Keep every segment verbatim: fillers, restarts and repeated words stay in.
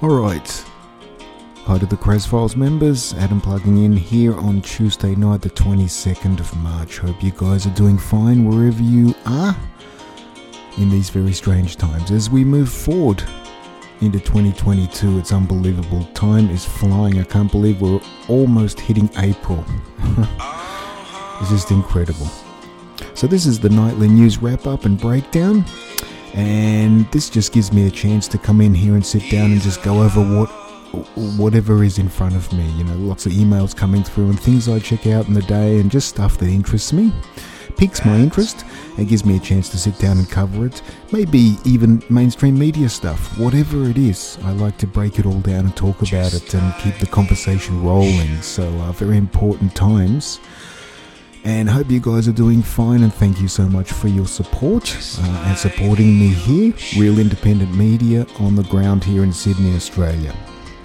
Alright, hi to the Kraz Files members, Adam plugging in here on Tuesday night the twenty-second of March. Hope you guys are doing fine wherever you are in these very strange times. As we move forward into twenty twenty-two, it's unbelievable. Time is flying. I can't believe we're almost hitting April. It's just incredible. So this is the nightly news wrap-up and breakdown. And this just gives me a chance to come in here and sit down and just go over what, whatever is in front of me. You know, lots of emails coming through and things I check out in the day and just stuff that interests me, piques my interest, and gives me a chance to sit down and cover it. Maybe even mainstream media stuff, whatever it is. I like to break it all down and talk about it and keep the conversation rolling. So uh, very important times. And hope you guys are doing fine, and thank you so much for your support uh, and supporting me here. Real independent media on the ground here in Sydney, Australia.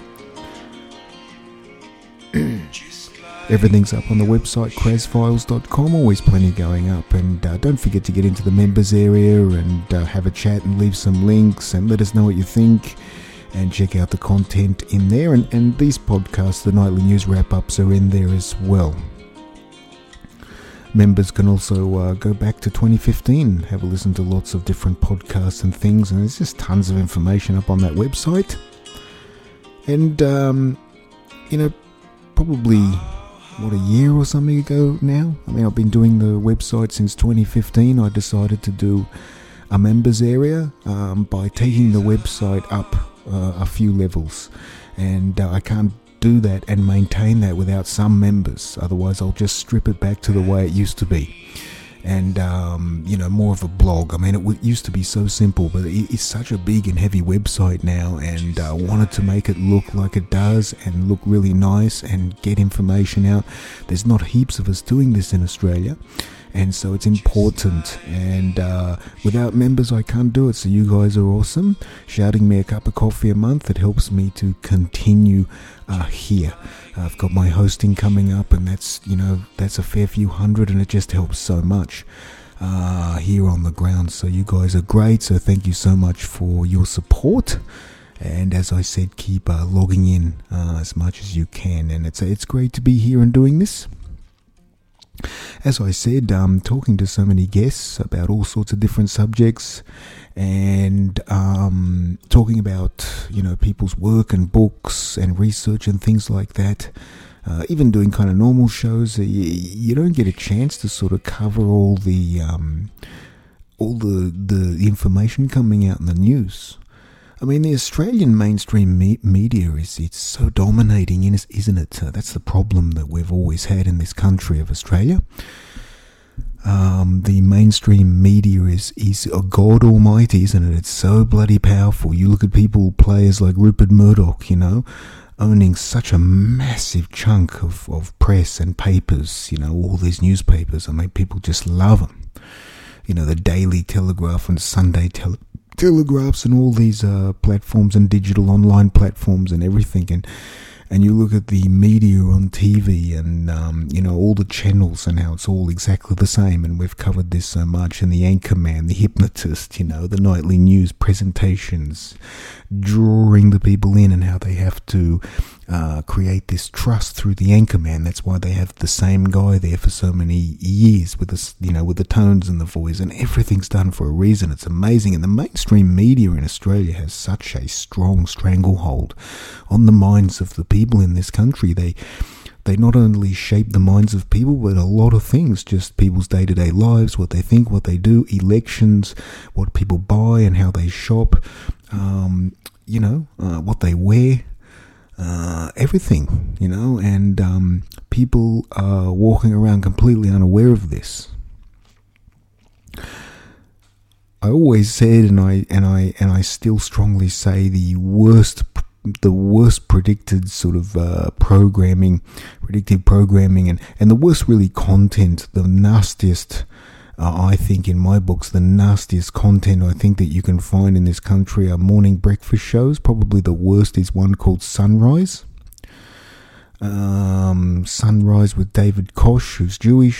Everything's up on the website kraz files dot com, always plenty going up. And uh, don't forget to get into the members area and uh, have a chat and leave some links and let us know what you think. And check out the content in there. And, and these podcasts, the nightly news wrap-ups, are in there as well. Members can also uh, go back to twenty fifteen, have a listen to lots of different podcasts and things, and there's just tons of information up on that website. And, um, you know, probably, what, a year or something ago now? I mean, I've been doing the website since twenty fifteen. I decided to do a members area um, by taking the website up uh, a few levels. And uh, I can't do that and maintain that without some members, otherwise I'll just strip it back to the way it used to be, and um, you know, more of a blog. I mean, it w- used to be so simple, but it, it's such a big and heavy website now, and I uh, wanted to make it look like it does and look really nice and get information out. There's not heaps of us doing this in Australia, and so it's important, and uh, without members I can't do it. So you guys are awesome, shouting me a cup of coffee a month. It helps me to continue uh, here. uh, I've got my hosting coming up, and that's, you know, that's a fair few hundred, and it just helps so much uh, here on the ground. So you guys are great, so thank you so much for your support. And as I said, keep uh, logging in uh, as much as you can, and it's it's great to be here and doing this. As I said, um, talking to so many guests about all sorts of different subjects, and um, talking about, you know, people's work and books and research and things like that. Uh, even doing kind of normal shows, uh, you, you don't get a chance to sort of cover all the um, all the the information coming out in the news. I mean, the Australian mainstream me- media is it's so dominating, isn't it? Uh, that's the problem that we've always had in this country of Australia. Um, the mainstream media is, is a God almighty, isn't it? It's so bloody powerful. You look at people, players like Rupert Murdoch, you know, owning such a massive chunk of, of press and papers, you know, all these newspapers. I mean, people just love them. You know, the Daily Telegraph and Sunday Telegraph. Telegraphs and all these uh, platforms and digital online platforms and everything, and and you look at the media on T V and um, you know, all the channels and how it's all exactly the same. And we've covered this so much. And the Anchorman, the hypnotist, you know, the nightly news presentations, drawing the people in and how they have to uh, create this trust through the Anchorman. That's why they have the same guy there for so many years with the, you know, with the tones and the voice, and everything's done for a reason. It's amazing. And the mainstream media in Australia has such a strong stranglehold on the minds of the people in this country. They they not only shape the minds of people, but a lot of things, just people's day-to-day lives, what they think, what they do, elections, what people buy and how they shop, um, you know, uh, what they wear. Uh, everything, you know, and um, people are walking around completely unaware of this. I always said, and I and I and I still strongly say, the worst, the worst predicted sort of uh, programming, predictive programming, and and the worst really content, the nastiest. Uh, I think in my books, the nastiest content I think that you can find in this country are morning breakfast shows. Probably the worst is one called Sunrise. Um, Sunrise with David Koch, who's Jewish,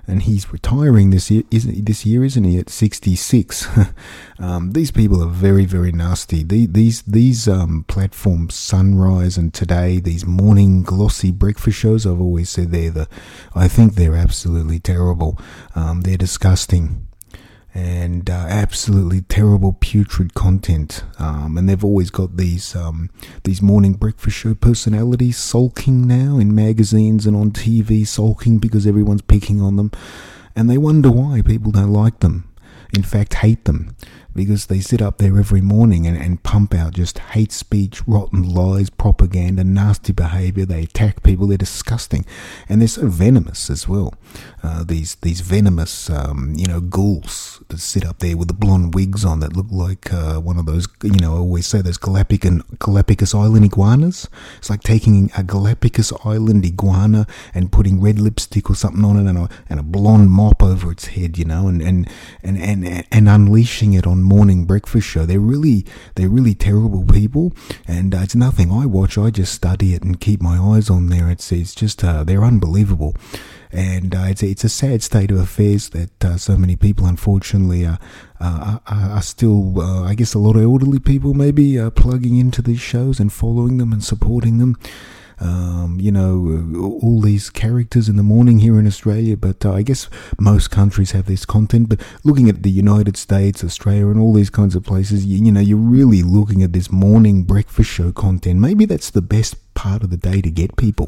and he's retiring this year, isn't this year, isn't he? At sixty-six. um, these people are very, very nasty. The, these these um, platforms, Sunrise and Today, these morning glossy breakfast shows, I've always said they're the, I think they're absolutely terrible. Um, they're disgusting. And uh, absolutely terrible, putrid content. Um, and they've always got these um, these morning breakfast show personalities sulking now in magazines and on T V, sulking because everyone's picking on them. And they wonder why people don't like them. In fact, hate them. Because they sit up there every morning and, and pump out just hate speech, rotten lies, propaganda, nasty behaviour. They attack people. They're disgusting. And they're so venomous as well. Uh, these these venomous, um, you know, ghouls that sit up there with the blonde wigs on that look like uh, one of those, you know, I always say those Galapagos, Galapagos Island iguanas. It's like taking a Galapagos Island iguana and putting red lipstick or something on it and a, and a blonde mop over its head, you know, and, and, and, and, and unleashing it on morning breakfast show. They're really they're really terrible people, and uh, it's nothing I watch. I just study it and keep my eyes on there. It's it's just uh, they're unbelievable, and uh, it's it's a sad state of affairs that uh, so many people, unfortunately, uh, uh, are, are still. Uh, I guess a lot of elderly people maybe uh, plugging into these shows and following them and supporting them. Um, you know, all these characters in the morning here in Australia, but uh, I guess most countries have this content. But looking at the United States, Australia, and all these kinds of places, you, you know, you're really looking at this morning breakfast show content. Maybe that's the best part of the day to get people.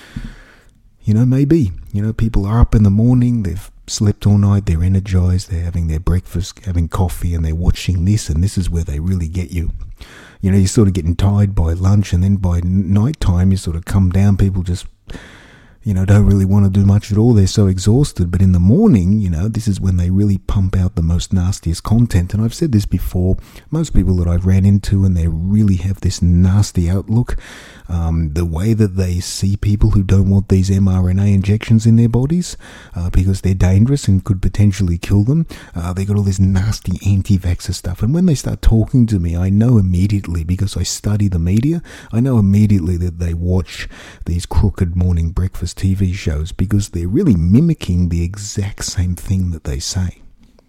You know, maybe, you know, people are up in the morning, they've slept all night, they're energized, they're having their breakfast, having coffee, and they're watching this, and this is where they really get you. You know, you're sort of getting tired by lunch, and then by night time, you sort of come down. People just, you know, don't really want to do much at all. They're so exhausted. But in the morning, you know, this is when they really pump out the most nastiest content. And I've said this before, most people that I've ran into, and they really have this nasty outlook, um, the way that they see people who don't want these m R N A injections in their bodies uh, because they're dangerous and could potentially kill them. Uh, they got all this nasty anti-vaxxer stuff. And when they start talking to me, I know immediately, because I study the media, I know immediately that they watch these crooked morning breakfast T V shows because they're really mimicking the exact same thing that they say.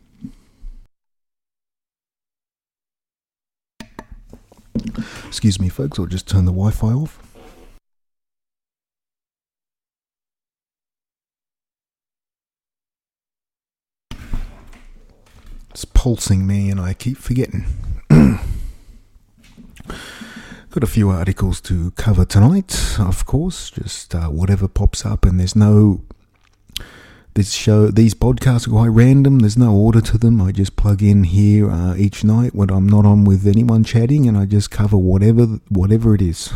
Excuse me, folks, I'll just turn the Wi-Fi off. It's pulsing me and I keep forgetting. Got a few articles to cover tonight, of course, just uh, whatever pops up, and there's no, this show, these podcasts are quite random, there's no order to them. I just plug in here uh, each night when I'm not on with anyone chatting, and I just cover whatever whatever it is.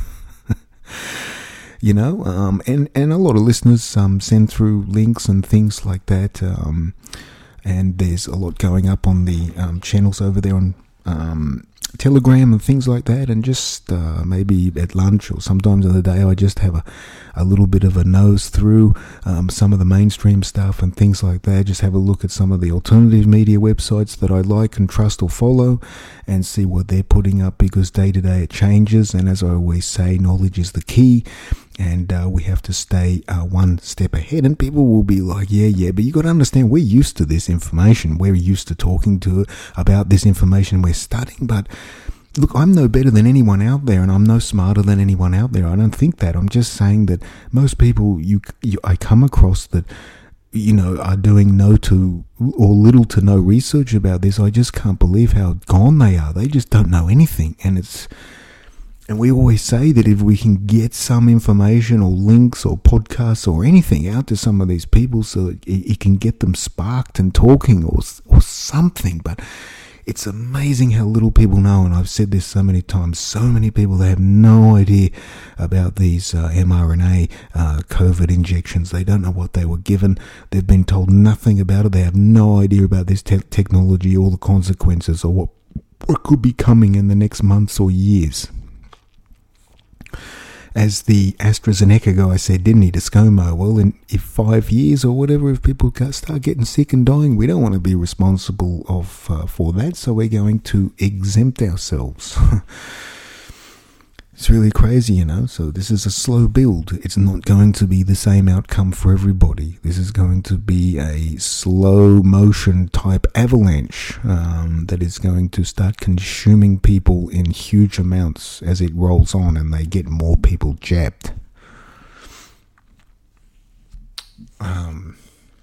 You know, um, and, and a lot of listeners um, send through links and things like that, um, and there's a lot going up on the um, channels over there on um, Telegram and things like that, and just uh, maybe at lunch or sometimes in the day I just have a, a little bit of a nose through um, some of the mainstream stuff and things like that. Just have a look at some of the alternative media websites that I like and trust or follow and see what they're putting up, because day to day it changes, and as I always say, knowledge is the key. And uh, we have to stay uh, one step ahead. And people will be like, yeah, yeah, but you got to understand, we're used to this information. We're used to talking to about this information we're studying. But look, I'm no better than anyone out there, and I'm no smarter than anyone out there. I don't think that. I'm just saying that most people you, you I come across that, you know, are doing no to or little to no research about this. I just can't believe how gone they are. They just don't know anything. And it's... And we always say that if we can get some information or links or podcasts or anything out to some of these people so that it can get them sparked and talking or or something. But it's amazing how little people know, and I've said this so many times, so many people, they have no idea about these uh, m R N A uh, COVID injections. They don't know what they were given. They've been told nothing about it. They have no idea about this te- technology or the consequences or what, what could be coming in the next months or years. As the AstraZeneca guy said, didn't he, to ScoMo? Well, in if five years or whatever, if people start getting sick and dying, we don't want to be responsible of uh, for that, so we're going to exempt ourselves. It's really crazy, you know. So this is a slow build. It's not going to be the same outcome for everybody. This is going to be a slow motion type avalanche um, that is going to start consuming people in huge amounts as it rolls on and they get more people jabbed. Um,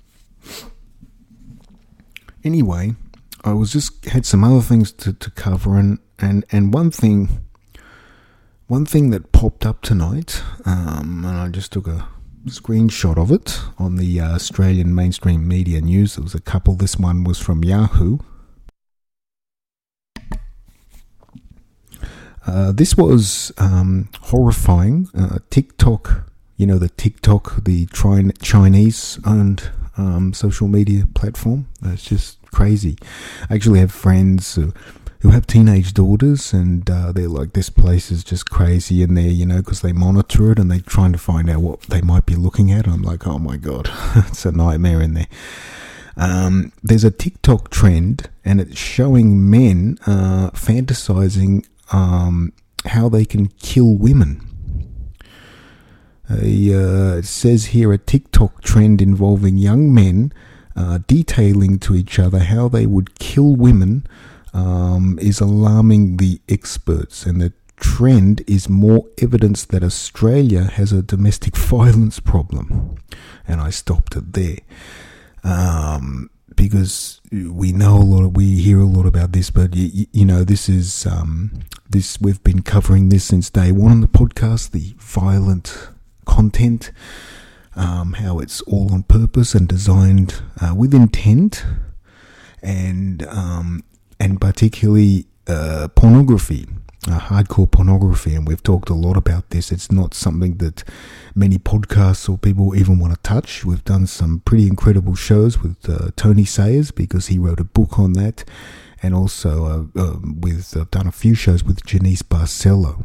anyway, I was just had some other things to, to cover, and, and, and one thing one thing that popped up tonight, um, and I just took a screenshot of it on the uh, Australian mainstream media news. There was a couple. This one was from Yahoo. Uh, this was um, horrifying. Uh, TikTok, you know, the TikTok, the tri- Chinese-owned um, social media platform. It's just crazy. I actually have friends who, who have teenage daughters, and uh, they're like, this place is just crazy in there, you know, because they monitor it and they're trying to find out what they might be looking at. And I'm like, oh my God, it's a nightmare in there. Um, there's a TikTok trend, and it's showing men uh, fantasizing um, how they can kill women. A, uh, it says here a TikTok trend involving young men uh, detailing to each other how they would kill women um, is alarming the experts, and the trend is more evidence that Australia has a domestic violence problem. And I stopped it there. Um, because we know a lot of, we hear a lot about this, but you, you know, this is, um, this, we've been covering this since day one on the podcast, the violent content, um, how it's all on purpose and designed, uh, with intent, and, um, and particularly, uh, pornography. Uh, hardcore pornography, and we've talked a lot about this. It's not something that many podcasts or people even want to touch. We've done some pretty incredible shows with uh, Tony Sayers, because he wrote a book on that, and also uh, uh, with I've done a few shows with Janice Barcelo.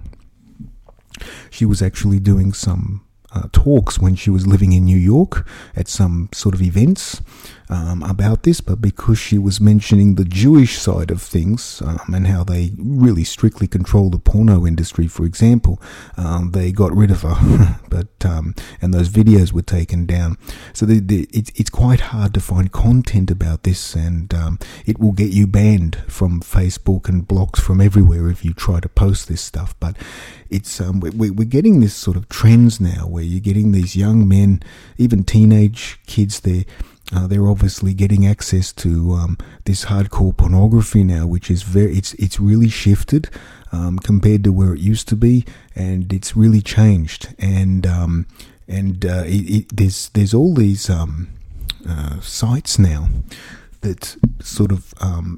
She was actually doing some uh, talks when she was living in New York at some sort of events um, about this, but because she was mentioning the Jewish side of things um, and how they really strictly control the porno industry, for example, um, they got rid of her. but um, and those videos were taken down. So the, the, it's it's quite hard to find content about this, and um, it will get you banned from Facebook and blocks from everywhere if you try to post this stuff. But it's um, we, we're getting this sort of trends now where you're getting these young men, even teenage kids, they're Uh, they're obviously getting access to um, this hardcore pornography now, which is very, it's it's really shifted um, compared to where it used to be, and it's really changed. And um, and uh, it, it, there's there's all these um, uh, sites now that sort of um,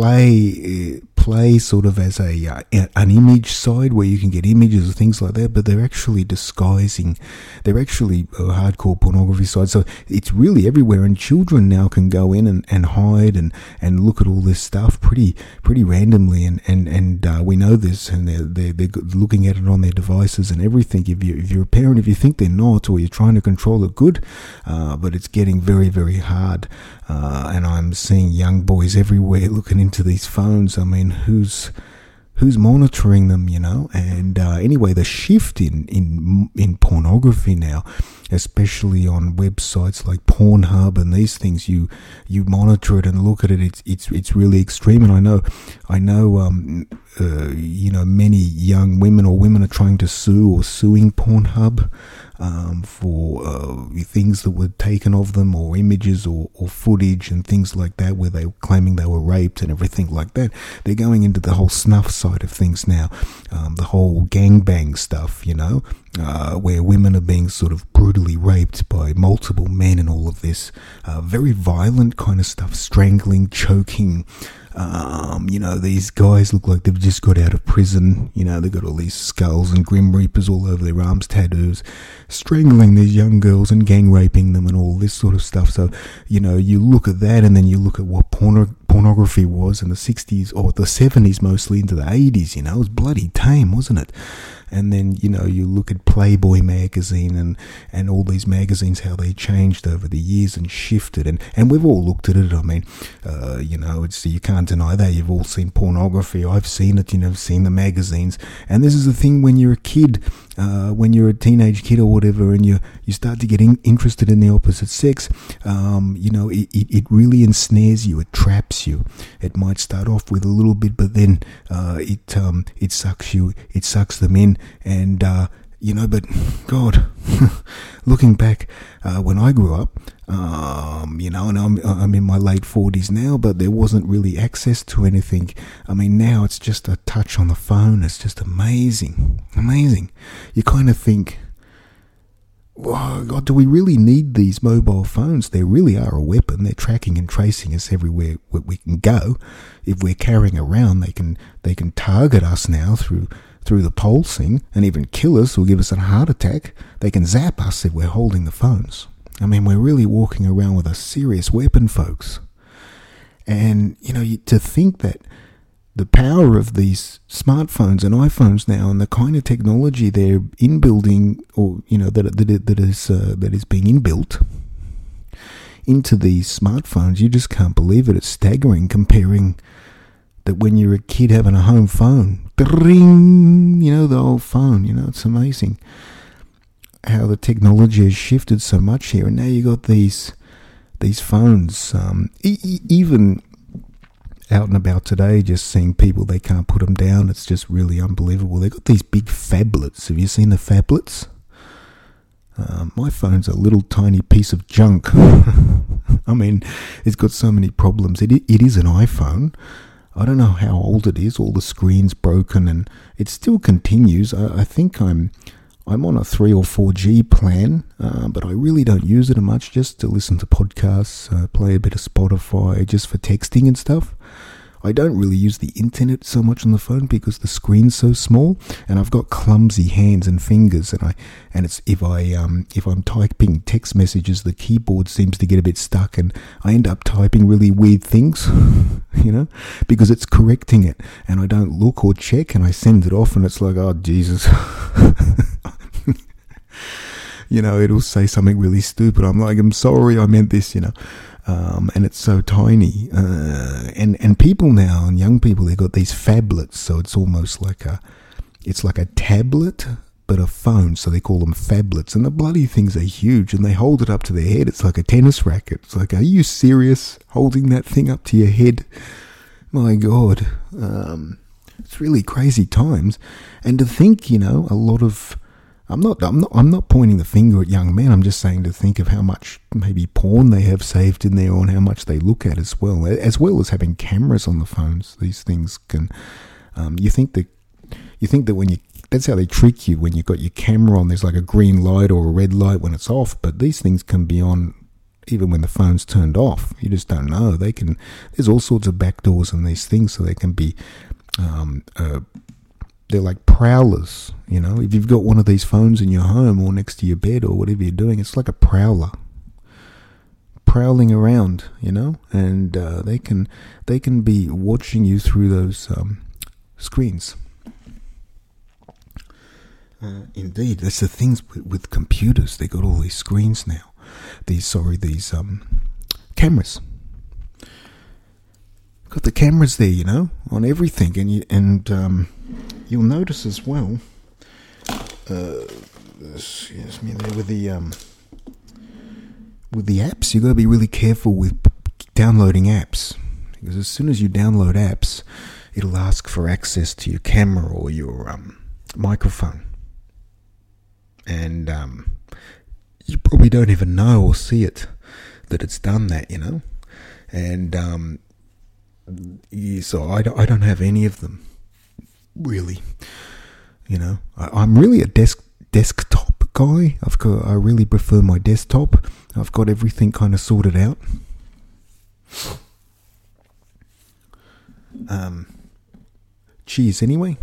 play play sort of as a uh, an image side where you can get images of things like that, but they're actually disguising, they're actually a hardcore pornography side. So it's really everywhere, and children now can go in and, and hide and, and look at all this stuff pretty pretty randomly, and and and uh, we know this, and they're, they're they're looking at it on their devices and everything. If you if you're a parent, if you think they're not, or you're trying to control it, good, uh, but it's getting very very hard, uh, and I'm seeing young boys everywhere looking into these phones. I mean, who's who's monitoring them, you know? And uh, anyway, the shift in, in in pornography now, especially on websites like Pornhub and these things, you you monitor it and look at it. It's it's it's really extreme. And I know I know um uh, you know many young women or women are trying to sue or suing Pornhub um, for uh, things that were taken of them, or images or, or footage and things like that, where they were claiming they were raped and everything like that. They're going into the whole snuff side of things now, um, the whole gangbang stuff, you know, uh, where women are being sort of brutally raped by multiple men and all of this. Uh, very violent kind of stuff, strangling, choking. Um, you know, these guys look like they've just got out of prison. You know, they've got all these skulls and Grim Reapers all over their arms, tattoos, strangling these young girls and gang raping them and all this sort of stuff. So, you know, you look at that, and then you look at what porno- pornography was in the sixties or the seventies, mostly into the eighties. You know, it was bloody tame, wasn't it? And then, you know, you look at Playboy magazine and, and all these magazines, how they changed over the years and shifted. And, and we've all looked at it. I mean, uh, you know, it's, you can't deny that. You've all seen pornography. I've seen it, you know, seen the magazines. And this is the thing when you're a kid, uh, when you're a teenage kid or whatever, and you, you start to get in, interested in the opposite sex, um, you know, it, it, it really ensnares you. It traps you. It might start off with a little bit, but then uh, it um, it sucks you, it sucks them in, and uh, you know. But God, looking back, uh, when I grew up, um, you know, and I'm I'm in my late forties now, but there wasn't really access to anything. I mean, now it's just a touch on the phone. It's just amazing, amazing. You kind of think, oh, God, do we really need these mobile phones? They really are a weapon. They're tracking and tracing us everywhere we can go. If we're carrying around, they can they can target us now through through the pulsing and even kill us or give us a heart attack. They can zap us if we're holding the phones. I mean, we're really walking around with a serious weapon, folks. And, you know, to think that the power of these smartphones and iPhones now, and the kind of technology they're inbuilding, or you know that that that is uh, that is being inbuilt into these smartphones, you just can't believe it. It's staggering comparing that when you're a kid having a home phone, ding, you know, the old phone. You know, it's amazing how the technology has shifted so much here, and now you got these these phones, um, e- e- even. Out and about today, just seeing people, they can't put them down. It's just really unbelievable. They've got these big phablets. Have you seen the phablets? Uh, my phone's a little tiny piece of junk. I mean, it's got so many problems. It It is an iPhone. I don't know how old it is. All the screen's broken, and it still continues. I, I think I'm I'm on a three or four G plan, uh, but I really don't use it much, just to listen to podcasts, uh, play a bit of Spotify, just for texting and stuff. I don't really use the internet so much on the phone because the screen's so small, and I've got clumsy hands and fingers, and I and it's if I um if I'm typing text messages, the keyboard seems to get a bit stuck, and I end up typing really weird things, you know, because it's correcting it, and I don't look or check, and I send it off, and it's like, oh Jesus. You know, it'll say something really stupid. I'm like, I'm sorry, I meant this, you know. Um, and it's so tiny. Uh, and, and people now, and young people, they've got these phablets. So it's almost like a, it's like a tablet, but a phone. So they call them phablets. And the bloody things are huge. And they hold it up to their head. It's like a tennis racket. It's like, are you serious? Holding that thing up to your head? My God. Um, it's really crazy times. And to think, you know, a lot of... I'm not, I'm not, I'm not pointing the finger at young men. I'm just saying to think of how much maybe porn they have saved in there, and how much they look at as well, as well as having cameras on the phones. These things can, um, you think that, you think that when you, that's how they trick you when you've got your camera on. There's like a green light or a red light when it's off, but these things can be on even when the phone's turned off. You just don't know. They can. There's all sorts of backdoors in these things, so they can be. Um, uh, They're like prowlers, you know. If you've got one of these phones in your home or next to your bed or whatever you're doing, it's like a prowler, prowling around, you know. And uh, they can they can be watching you through those um, screens. Uh, indeed, that's the things with, with computers. They got all these screens now. These sorry, these um, cameras. Got the cameras there, you know, on everything, and you, and um, you'll notice as well. Uh, excuse me, there with the um, with the apps, you got to be really careful with downloading apps, because as soon as you download apps, it'll ask for access to your camera or your um, microphone, and um, you probably don't even know or see it that it's done that, you know, and um. Yeah, so I don't, I don't have any of them, really. You know, I, I'm really a desk desktop guy. I've got, I really prefer my desktop. I've got everything kind of sorted out. Um, cheers, anyway.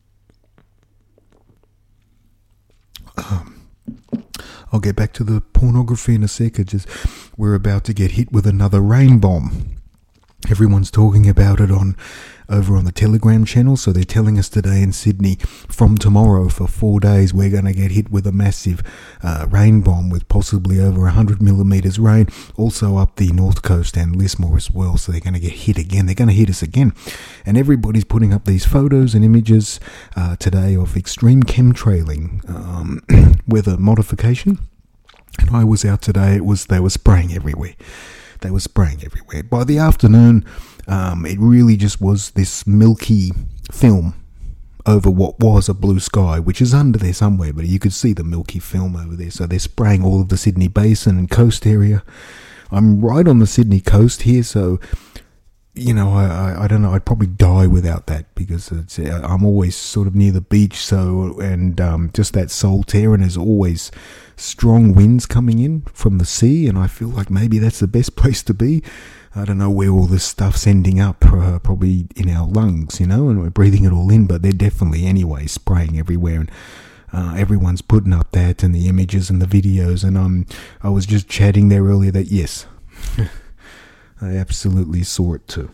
Um, I'll get back to the pornography in a second. Just we're about to get hit with another rain bomb. Everyone's talking about it on over on the Telegram channel. So they're telling us today in Sydney, from tomorrow for four days, we're going to get hit with a massive uh, rain bomb with possibly over one hundred millimetres rain. Also up the north coast and Lismore as well. So they're going to get hit again. They're going to hit us again. And everybody's putting up these photos and images uh, today of extreme chemtrailing um, weather modification. And I was out today. It was they were spraying everywhere. They were spraying everywhere. By the afternoon, um, it really just was this milky film over what was a blue sky, which is under there somewhere, but you could see the milky film over there. So they're spraying all of the Sydney Basin and coast area. I'm right on the Sydney coast here, so, you know, I, I, I don't know, I'd probably die without that, because it's, I'm always sort of near the beach, so, and um, just that salt air, and there's always strong winds coming in from the sea, and I feel like maybe that's the best place to be. I don't know where all this stuff's ending up, uh, probably in our lungs, you know, and we're breathing it all in, but they're definitely anyway spraying everywhere, and uh, everyone's putting up that and the images and the videos, and um, I was just chatting there earlier that yes, I absolutely saw it too.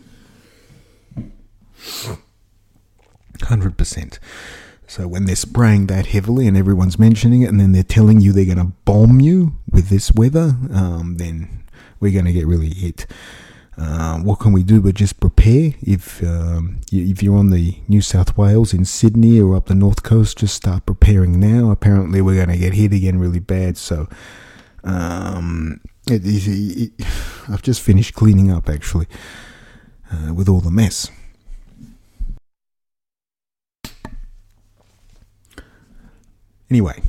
one hundred percent. So when they're spraying that heavily and everyone's mentioning it, and then they're telling you they're going to bomb you with this weather, um, then we're going to get really hit. Uh, what can we do but just prepare? If um, if you're on the New South Wales, in Sydney or up the north coast, just start preparing now. Apparently we're going to get hit again really bad. So um, it, it, it, I've just finished cleaning up actually uh, with all the mess. Anyway,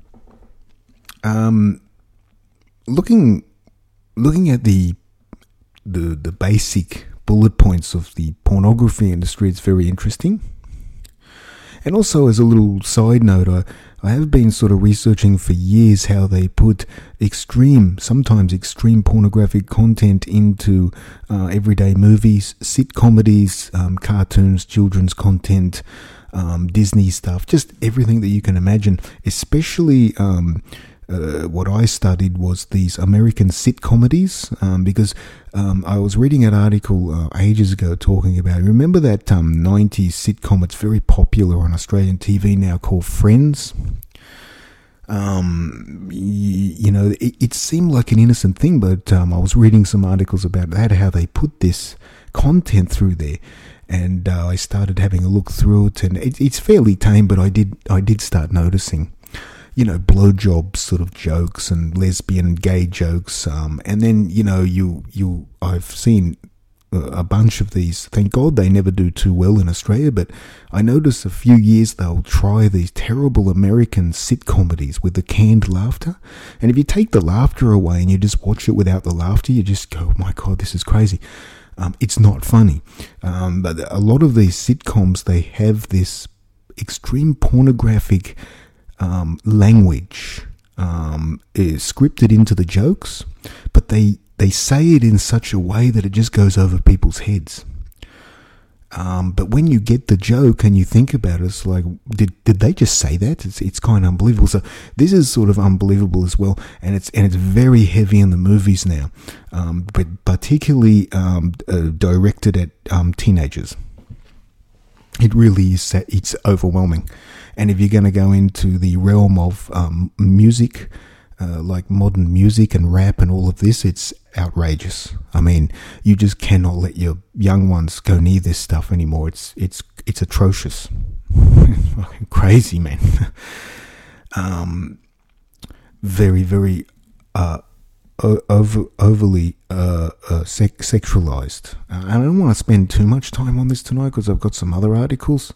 um, looking looking at the the the basic bullet points of the pornography industry, it's very interesting. And also, as a little side note, I, I have been sort of researching for years how they put extreme, sometimes extreme pornographic content into uh, everyday movies, sitcomedies, um, cartoons, children's content, Um, Disney stuff, just everything that you can imagine. Especially um, uh, what I studied was these American sitcomedies, um, because um, I was reading an article uh, ages ago talking about, remember that um, nineties sitcom, it's very popular on Australian T V now, called Friends? Um, you, you know, it, it seemed like an innocent thing, but um, I was reading some articles about that, how they put this content through there. And uh, I started having a look through it, and it, it's fairly tame, but I did I did start noticing, you know, blowjob sort of jokes and lesbian and gay jokes, um, and then you know you you I've seen a bunch of these. Thank God they never do too well in Australia, but I noticed a few years they'll try these terrible American sitcomedies with the canned laughter, and if you take the laughter away and you just watch it without the laughter, you just go, oh my God, this is crazy. Um, it's not funny. Um, but a lot of these sitcoms, they have this extreme pornographic um, language um, is scripted into the jokes, but they, they say it in such a way that it just goes over people's heads. Um, but when you get the joke and you think about it, it's like, did did they just say that? It's it's kind of unbelievable. So this is sort of unbelievable as well, and it's and it's very heavy in the movies now, um, but particularly um, uh, directed at um, teenagers. It really is. It's overwhelming, and if you're going to go into the realm of um, music, uh, like modern music and rap and all of this, it's outrageous. I mean, you just cannot let your young ones go near this stuff anymore. It's it's it's atrocious. It's fucking crazy, man. um, very very uh, over overly uh, uh sex- sexualized. Uh, I don't want to spend too much time on this tonight because I've got some other articles.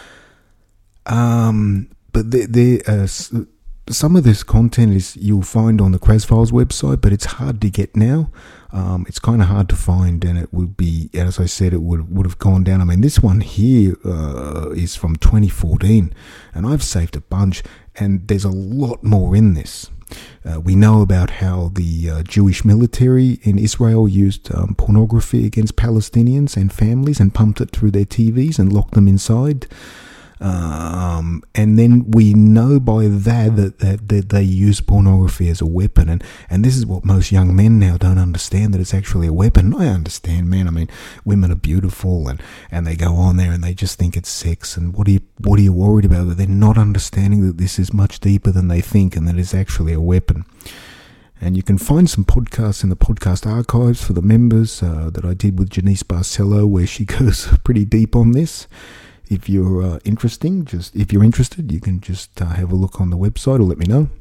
Um, but they they uh. Some of this content is you'll find on the Krasfiles website, but it's hard to get now. Um, it's kind of hard to find, and it would be, as I said, it would would have gone down. I mean, this one here uh, is from twenty fourteen, and I've saved a bunch, and there's a lot more in this. Uh, we know about how the uh, Jewish military in Israel used um, pornography against Palestinians and families and pumped it through their T Vs and locked them inside. Um, and then we know by that that, that that they use pornography as a weapon, and, and this is what most young men now don't understand, that it's actually a weapon. I understand, man. I mean, women are beautiful, and, and they go on there and they just think it's sex. And what are you what are you worried about? That they're not understanding that this is much deeper than they think, and that it's actually a weapon. And you can find some podcasts in the podcast archives for the members uh, that I did with Janice Barcelo, where she goes pretty deep on this. If you're uh, interesting, just if you're interested, you can just uh, have a look on the website or let me know.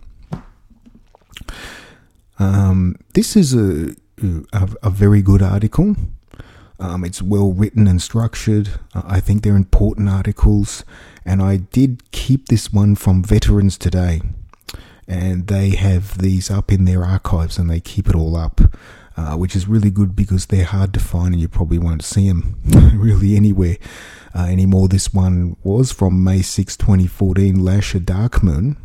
Um, this is a, a a very good article. Um, it's well written and structured. Uh, I think they're important articles, and I did keep this one from Veterans Today, and they have these up in their archives and they keep it all up. Uh, which is really good because they're hard to find and you probably won't see them really anywhere uh, anymore. This one was from May sixth, twenty fourteen, Lasher Darkmoon.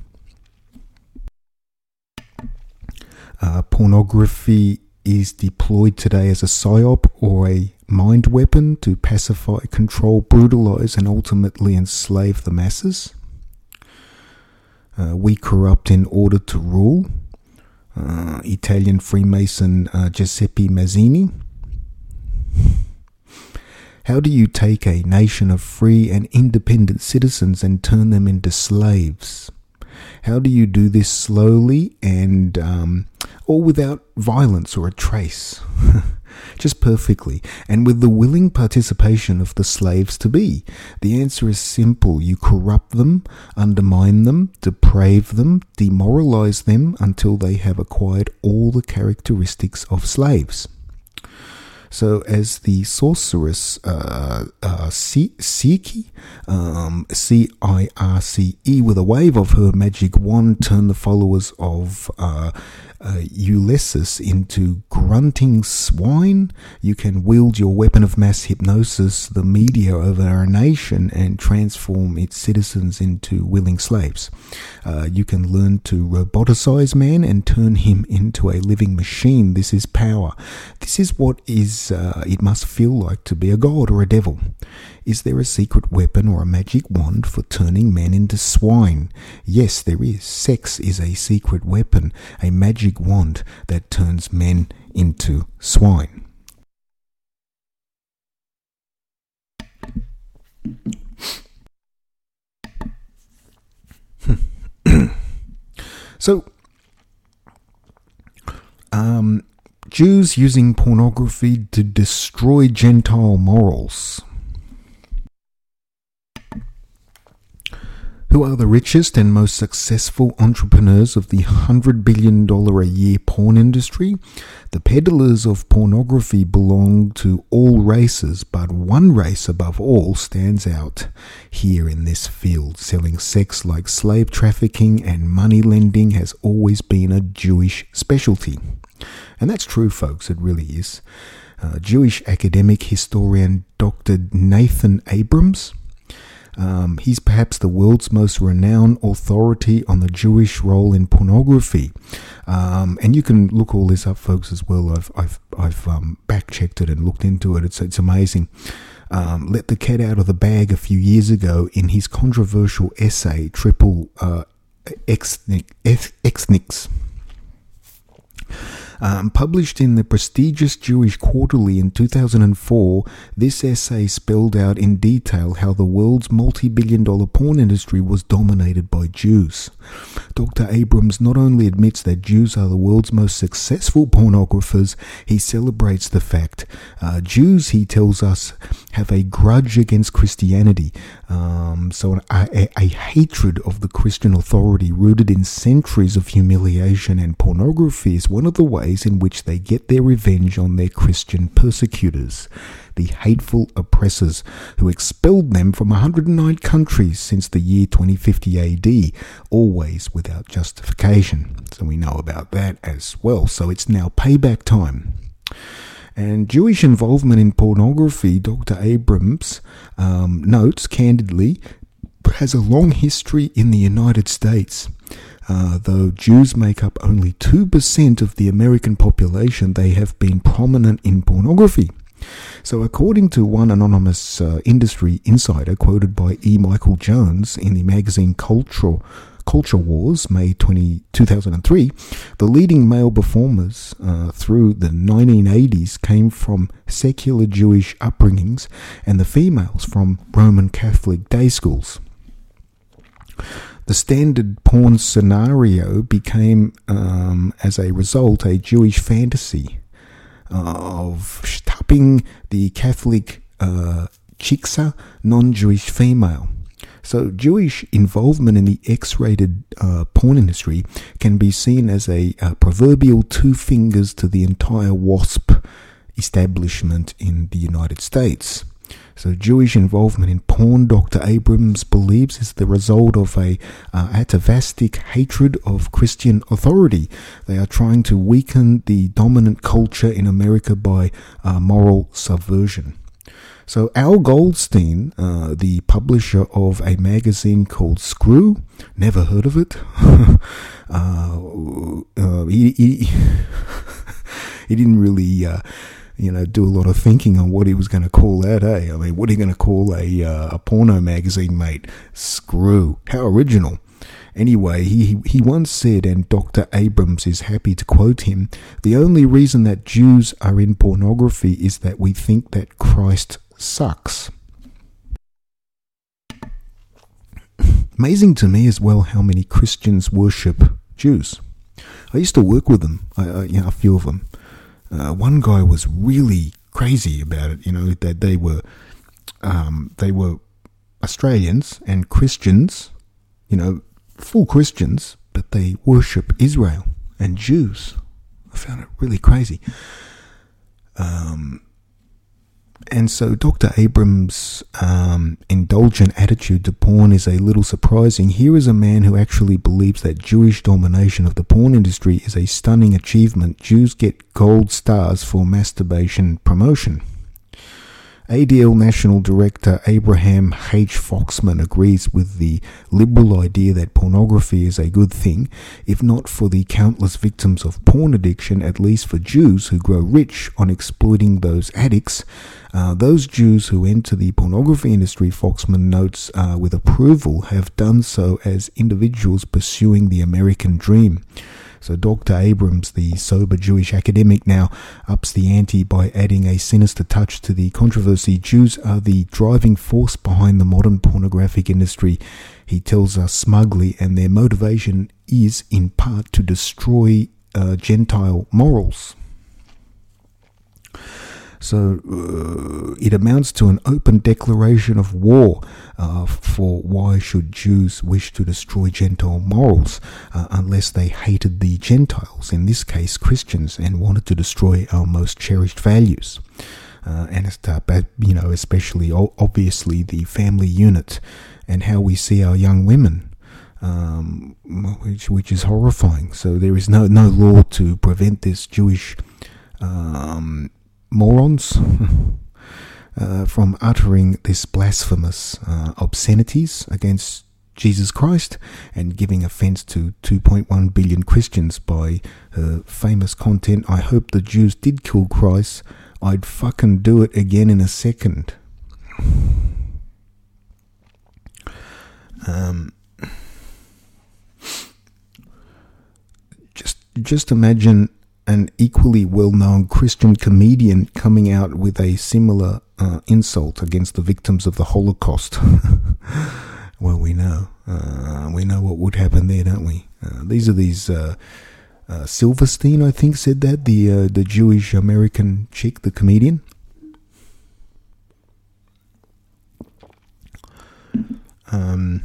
Uh, pornography is deployed today as a psyop or a mind weapon to pacify, control, brutalize, and ultimately enslave the masses. Uh, we corrupt in order to rule. Uh, Italian Freemason uh, Giuseppe Mazzini. How do you take a nation of free and independent citizens and turn them into slaves? How do you do this slowly and um, or without violence or a trace? Just perfectly, and with the willing participation of the slaves to be. The answer is simple. You corrupt them, undermine them, deprave them, demoralize them until they have acquired all the characteristics of slaves. So as the sorceress uh, uh, Circe, um, C I R C E, with a wave of her magic wand, turned the followers of uh, uh, Ulysses into grunting swine, you can wield your weapon of mass hypnosis, the media, over our nation and transform its citizens into willing slaves. Uh, you can learn to roboticize man and turn him into a living machine. This is power. This is what is uh, it must feel like to be a god or a devil. Is there a secret weapon or a magic wand for turning men into swine? Yes, there is. Sex is a secret weapon, a magic wand that turns men into swine. So, um, Jews using pornography to destroy Gentile morals. Who are the richest and most successful entrepreneurs of the one hundred billion dollars a year porn industry? The peddlers of pornography belong to all races, but one race above all stands out here in this field. Selling sex like slave trafficking and money lending has always been a Jewish specialty. And that's true, folks, it really is. Uh, Jewish academic historian Doctor Nathan Abrams, Um, he's perhaps the world's most renowned authority on the Jewish role in pornography, um, and you can look all this up, folks, as well. I've I've I've um, back checked it and looked into it. It's it's amazing. Um, let the cat out of the bag a few years ago in his controversial essay Triple uh, Exnix. Um, published in the prestigious Jewish Quarterly in two thousand four, this essay spelled out in detail how the world's multi-billion dollar porn industry was dominated by Jews. Doctor Abrams not only admits that Jews are the world's most successful pornographers, he celebrates the fact uh, Jews, he tells us, have a grudge against Christianity, um, so a, a, a hatred of the Christian authority rooted in centuries of humiliation, and pornography is one of the ways in which they get their revenge on their Christian persecutors, the hateful oppressors who expelled them from one hundred nine countries since the year twenty fifty A D, always without justification. So we know about that as well. So it's now payback time. And Jewish involvement in pornography, Doctor Abrams um, notes candidly, has a long history in the United States. Uh, though Jews make up only two percent of the American population, they have been prominent in pornography. So according to one anonymous uh, industry insider quoted by E. Michael Jones in the magazine Culture, Culture Wars, May twentieth, two thousand three, the leading male performers uh, through the nineteen eighties came from secular Jewish upbringings and the females from Roman Catholic day schools. The standard porn scenario became, um, as a result, a Jewish fantasy of shtapping the Catholic uh, chiksa non-Jewish female. So Jewish involvement in the X-rated uh, porn industry can be seen as a, a proverbial two fingers to the entire WASP establishment in the United States. So Jewish involvement in porn, Doctor Abrams believes, is the result of a uh, atavistic hatred of Christian authority. They are trying to weaken the dominant culture in America by uh, moral subversion. So Al Goldstein, uh, the publisher of a magazine called Screw, never heard of it. uh, uh, he, he, he didn't really... Uh, you know, do a lot of thinking on what he was going to call that, eh? I mean, what are you going to call a uh, a porno magazine, mate? Screw. How original. Anyway, he, he once said, and Doctor Abrams is happy to quote him, "The only reason that Jews are in pornography is that we think that Christ sucks." Amazing to me as well how many Christians worship Jews. I used to work with them, I, I, you know, a few of them. Uh, one guy was really crazy about it, you know, that they were um, they were Australians and Christians, you know, full Christians, but they worship Israel and Jews. I found it really crazy. Um, and so Doctor Abrams' um, indulgent attitude to porn is a little surprising. Here is a man who actually believes that Jewish domination of the porn industry is a stunning achievement. Jews get gold stars for masturbation promotion. A D L National Director Abraham H. Foxman agrees with the liberal idea that pornography is a good thing, if not for the countless victims of porn addiction, at least for Jews who grow rich on exploiting those addicts. Uh, those Jews who enter the pornography industry, Foxman notes uh, with approval, have done so as individuals pursuing the American dream. So Doctor Abrams, the sober Jewish academic, now ups the ante by adding a sinister touch to the controversy. Jews are the driving force behind the modern pornographic industry, he tells us smugly, and their motivation is in part to destroy uh, Gentile morals. So uh, it amounts to an open declaration of war uh, for why should Jews wish to destroy Gentile morals uh, unless they hated the Gentiles, in this case Christians, and wanted to destroy our most cherished values. Uh, and it's, uh, you know, especially obviously the family unit and how we see our young women, um, which which is horrifying. So there is no no law to prevent this Jewish um, morons uh, from uttering this blasphemous uh, obscenities against Jesus Christ and giving offense to two point one billion Christians by uh, famous content. I hope the Jews did kill Christ. I'd fucking do it again in a second. Um, just, just imagine an equally well-known Christian comedian coming out with a similar uh, insult against the victims of the Holocaust. Well, we know. Uh, we know what would happen there, don't we? Uh, these are these... Uh, uh, Silverstein, I think, said that, the uh, the Jewish American chick, the comedian. Um,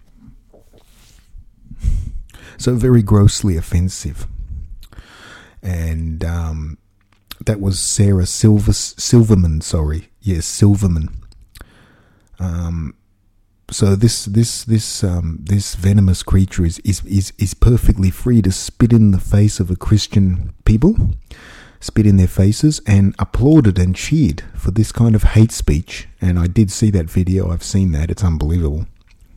so very grossly offensive. And um, that was Sarah Silver, Silverman, sorry. Yes, Silverman. Um, so this this this um, this venomous creature is, is, is, is perfectly free to spit in the face of a Christian people, spit in their faces, and applauded and cheered for this kind of hate speech. And I did see that video. I've seen that. It's unbelievable.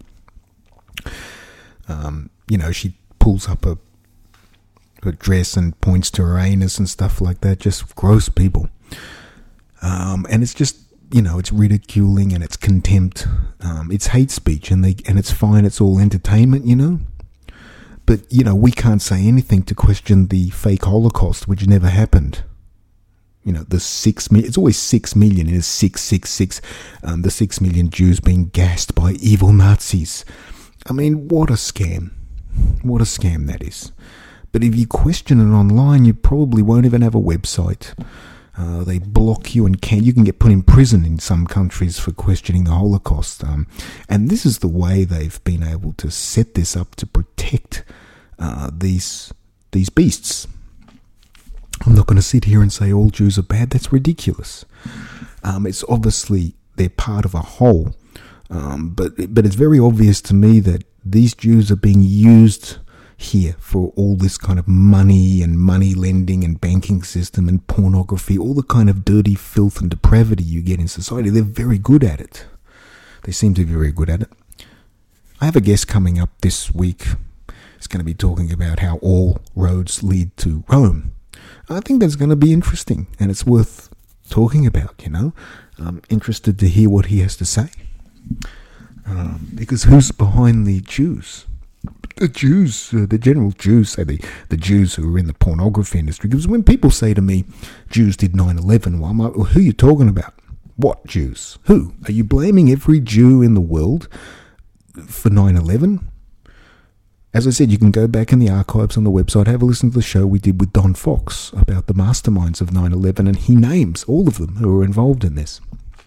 Um, you know, she pulls up a her dress and points to her anus and stuff like that. Just gross people. Um, and it's just, you know, it's ridiculing and it's contempt. Um, it's hate speech, and they and it's fine. It's all entertainment, you know. But, you know, we can't say anything to question the fake Holocaust, which never happened. You know, the six million, it's always six million, it is six, six, six, um, the six million Jews being gassed by evil Nazis. I mean, what a scam. What a scam that is. But if you question it online, you probably won't even have a website. Uh, they block you and can you can get put in prison in some countries for questioning the Holocaust. Um, and this is the way they've been able to set this up to protect uh, these these beasts. I'm not going to sit here and say all Jews are bad. That's ridiculous. Um, it's obviously they're part of a whole. Um, but but it's very obvious to me that these Jews are being used here for all this kind of money and money lending and banking system and pornography, all the kind of dirty filth and depravity you get in society. They're very good at it. They seem to be very good at it. I have a guest coming up this week. He's going to be talking about how all roads lead to Rome. I think that's going to be interesting, and it's worth talking about, you know. I'm interested to hear what he has to say. Um, because who's behind the Jews? The Jews, uh, the general Jews, say the, the Jews who are in the pornography industry. Because when people say to me, Jews did nine eleven, well, I'm like, well, who are you talking about? What Jews? Who? Are you blaming every Jew in the world for nine eleven? As I said, you can go back in the archives on the website, have a listen to the show we did with Don Fox about the masterminds of nine eleven, and he names all of them who are involved in this.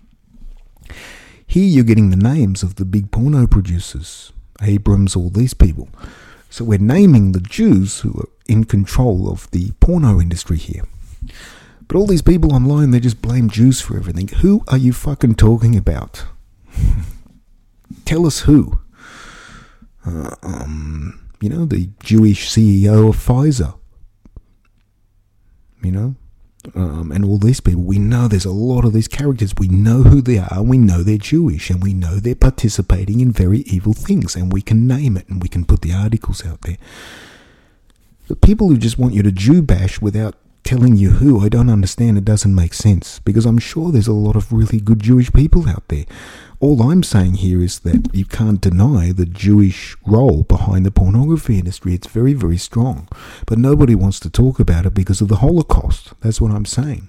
Here you're getting the names of the big porno producers, Abrams, all these people. So we're naming the Jews who are in control of the porno industry here. But all these people online, they just blame Jews for everything. Who are you fucking talking about? Tell us who. Uh, um, you know, the Jewish C E O of Pfizer. You know? Um, and all these people, we know there's a lot of these characters. We know who they are, and we know they're Jewish, and we know they're participating in very evil things, and we can name it, and we can put the articles out there. The people who just want you to Jew bash without telling you who, I don't understand. It doesn't make sense, because I'm sure there's a lot of really good Jewish people out there. All I'm saying here is that you can't deny the Jewish role behind the pornography industry. It's very, very strong. But nobody wants to talk about it because of the Holocaust. That's what I'm saying.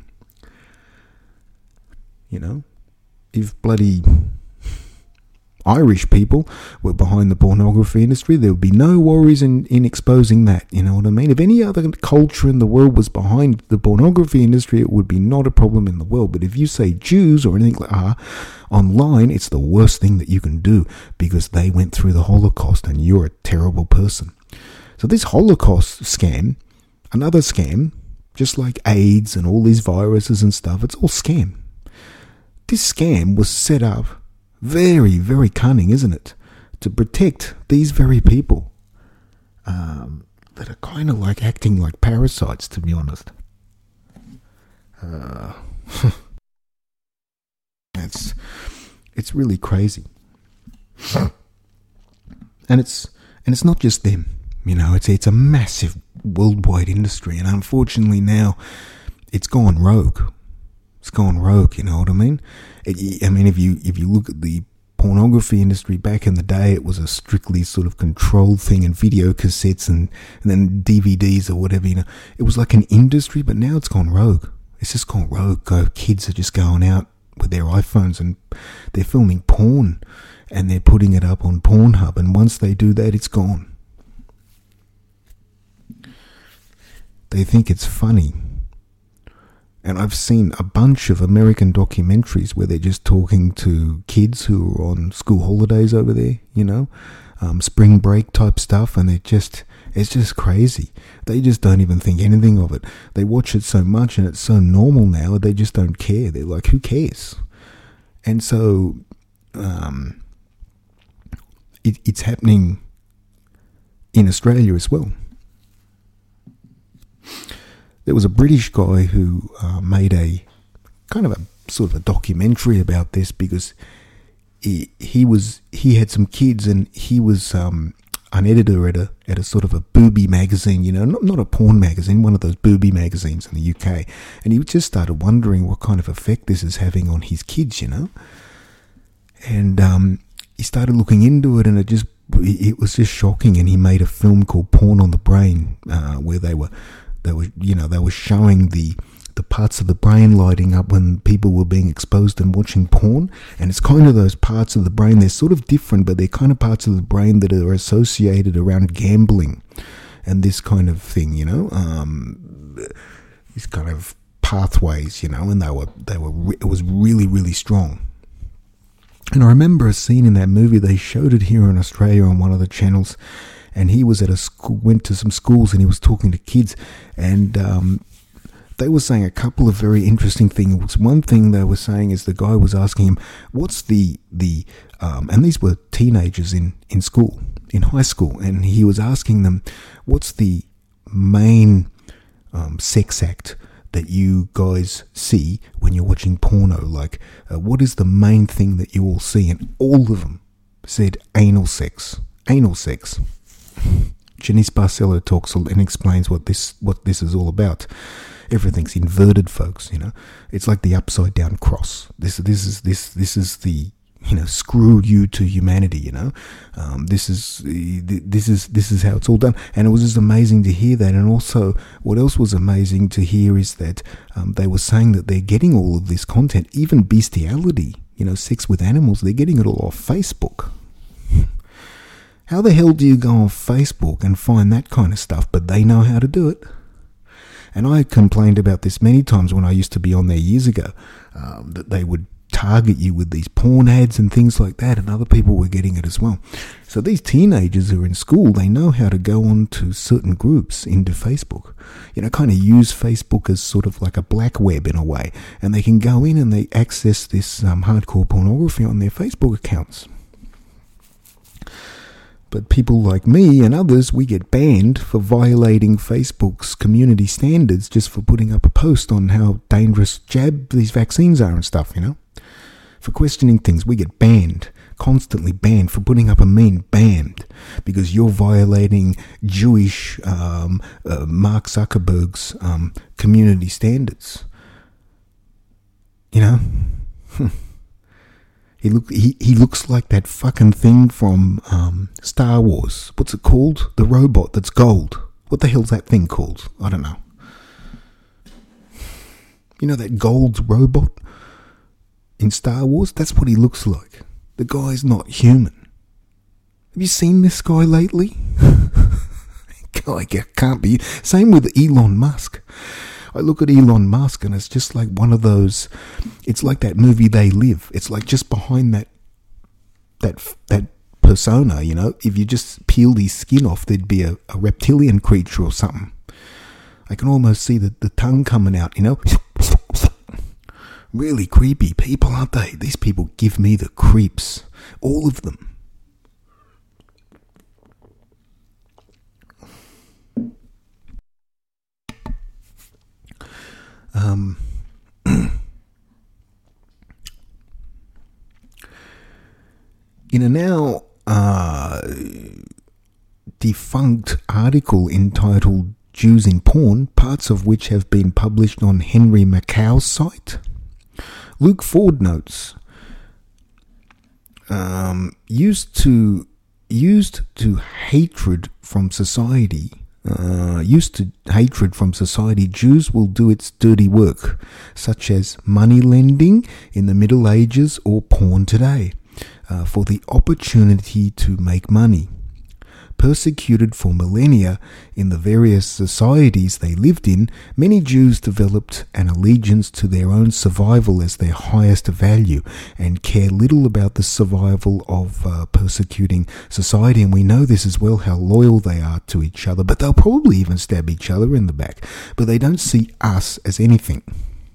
You know, if bloody Irish people were behind the pornography industry, there would be no worries in, in exposing that. You know what I mean? If any other culture in the world was behind the pornography industry, it would be not a problem in the world. But if you say Jews or anything like that, online, it's the worst thing that you can do because they went through the Holocaust and you're a terrible person. So this Holocaust scam, another scam, just like AIDS and all these viruses and stuff, it's all scam. This scam was set up very, very cunning, isn't it? To protect these very people um, that are kind of like acting like parasites, to be honest. Uh, it's it's really crazy, and it's and it's not just them. You know, it's it's a massive worldwide industry, and unfortunately now it's gone rogue. It's gone rogue, you know what I mean? It, I mean, if you if you look at the pornography industry back in the day, it was a strictly sort of controlled thing, and video cassettes and, and then D V Ds or whatever, you know. It was like an industry, but now it's gone rogue. It's just gone rogue. Go, kids are just going out with their iPhones and they're filming porn and they're putting it up on Pornhub, and once they do that, it's gone. They think it's funny. And I've seen a bunch of American documentaries where they're just talking to kids who are on school holidays over there, you know, um, spring break type stuff, and they're just, it's just crazy. They just don't even think anything of it. They watch it so much and it's so normal now, they just don't care. They're like, who cares? And so um, it, it's happening in Australia as well. There was a British guy who uh, made a kind of a sort of a documentary about this because he he was he had some kids and he was um, an editor at a at a sort of a booby magazine, you know, not, not a porn magazine, one of those booby magazines in the U K. And he just started wondering what kind of effect this is having on his kids, you know. And um, he started looking into it, and it just it was just shocking. And he made a film called Porn on the Brain, uh, where they were they were you know they were showing the the parts of the brain lighting up when people were being exposed and watching porn. And it's kind of those parts of the brain, they're sort of different, but they're kind of parts of the brain that are associated around gambling and this kind of thing, you know, um, these kind of pathways, you know, and they were, they were, re- it was really, really strong. And I remember a scene in that movie, they showed it here in Australia on one of the channels, and he was at a school, went to some schools, and he was talking to kids, and, um, they were saying a couple of very interesting things. One thing they were saying is the guy was asking him, what's the, the um, and these were teenagers in, in school, in high school, and he was asking them, what's the main um, sex act that you guys see when you're watching porno? Like, uh, what is the main thing that you all see? And all of them said anal sex. Anal sex. Janice Barcelo talks and explains what this what this is all about. Everything's inverted, folks. You know, it's like the upside down cross. This this is this this is the you know screw you to humanity. You know, um, this is this is this is how it's all done. And it was just amazing to hear that. And also, what else was amazing to hear is that um, they were saying that they're getting all of this content, even bestiality. You know, sex with animals. They're getting it all off Facebook. How the hell do you go on Facebook and find that kind of stuff? But they know how to do it. And I complained about this many times when I used to be on there years ago, um, that they would target you with these porn ads and things like that, and other people were getting it as well. So these teenagers who are in school, they know how to go on to certain groups into Facebook, you know, kind of use Facebook as sort of like a black web in a way, and they can go in and they access this um, hardcore pornography on their Facebook accounts. But people like me and others, we get banned for violating Facebook's community standards just for putting up a post on how dangerous jab these vaccines are and stuff, you know. For questioning things, we get banned, constantly banned. For putting up a meme, banned, because you're violating Jewish um, uh, Mark Zuckerberg's um, community standards. You know? He look he, he looks like that fucking thing from um, Star Wars. What's it called? The robot that's gold. What the hell's that thing called? I don't know. You know that gold robot in Star Wars? That's what he looks like. The guy's not human. Have you seen this guy lately? God, it can't be. Same with Elon Musk. I look at Elon Musk and it's just like one of those, it's like that movie They Live. It's like just behind that, that, that persona, you know, if you just peeled his skin off, there'd be a, a reptilian creature or something. I can almost see the, the tongue coming out, you know. Really creepy people, aren't they? These people give me the creeps. All of them. Um, in a now uh, defunct article entitled Jews in Porn, parts of which have been published on Henry Macau's site, Luke Ford notes, um, used to used to hatred from society. Uh, used to hatred from society, Jews will do its dirty work, such as money lending in the Middle Ages or porn today, uh, for the opportunity to make money. Persecuted for millennia in the various societies they lived in, many Jews developed an allegiance to their own survival as their highest value and care little about the survival of uh, persecuting society. And we know this as well, how loyal they are to each other, but they'll probably even stab each other in the back. But they don't see us as anything.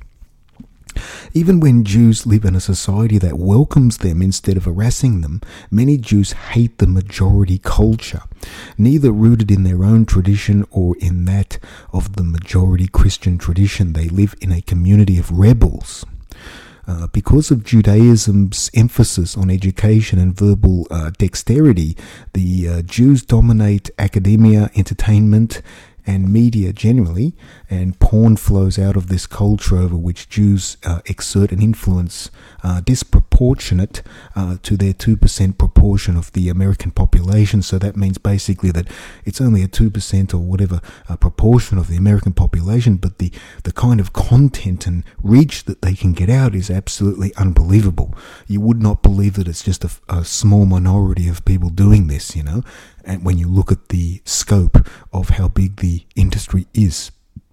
Even when Jews live in a society that welcomes them instead of harassing them, many Jews hate the majority culture, neither rooted in their own tradition or in that of the majority Christian tradition. They live in a community of rebels. Uh, because of Judaism's emphasis on education and verbal uh, dexterity, the uh, Jews dominate academia, entertainment, and media generally, and porn flows out of this culture over which Jews uh, exert an influence uh, disproportionate uh, to their two percent proportion of the American population. So that means basically that it's only a two percent or whatever uh, proportion of the American population, but the, the kind of content and reach that they can get out is absolutely unbelievable. You would not believe that it's just a, a small minority of people doing this, you know, and when you look at the scope of how big the industry is.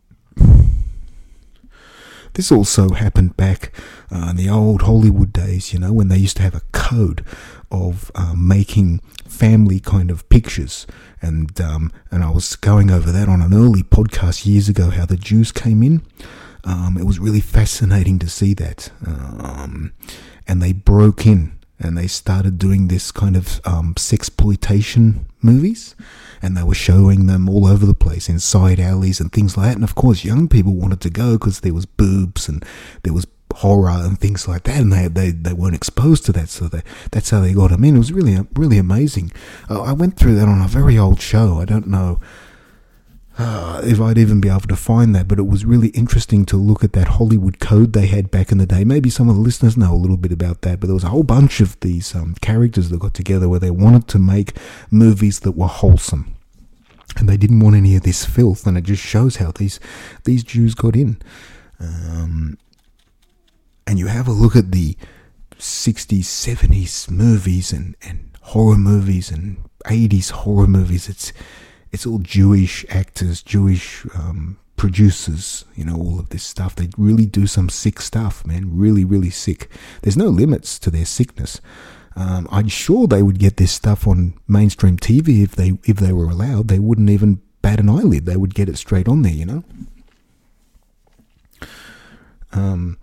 This also happened back uh, in the old Hollywood days, you know, when they used to have a code of uh, making family kind of pictures. And um, and I was going over that on an early podcast years ago, how the Jews came in. Um, it was really fascinating to see that. Um, and they broke in. And they started doing this kind of um, sexploitation movies, and they were showing them all over the place in side alleys and things like that. And of course, young people wanted to go because there was boobs and there was horror and things like that, and they they, they weren't exposed to that, so they, that's how they got them in. It was really really amazing. Uh, I went through that on a very old show. I don't know Uh, if I'd even be able to find that, but it was really interesting to look at that Hollywood code they had back in the day. Maybe some of the listeners know a little bit about that, but there was a whole bunch of these um, characters that got together where they wanted to make movies that were wholesome, and they didn't want any of this filth, and it just shows how these these Jews got in. Um, and you have a look at the sixties, seventies movies and, and horror movies and eighties horror movies. It's It's all Jewish actors, Jewish um, producers, you know, all of this stuff. They really do some sick stuff, man. Really, really sick. There's no limits to their sickness. Um, I'm sure they would get this stuff on mainstream T V if they if they were allowed. They wouldn't even bat an eyelid. They would get it straight on there, you know. Um,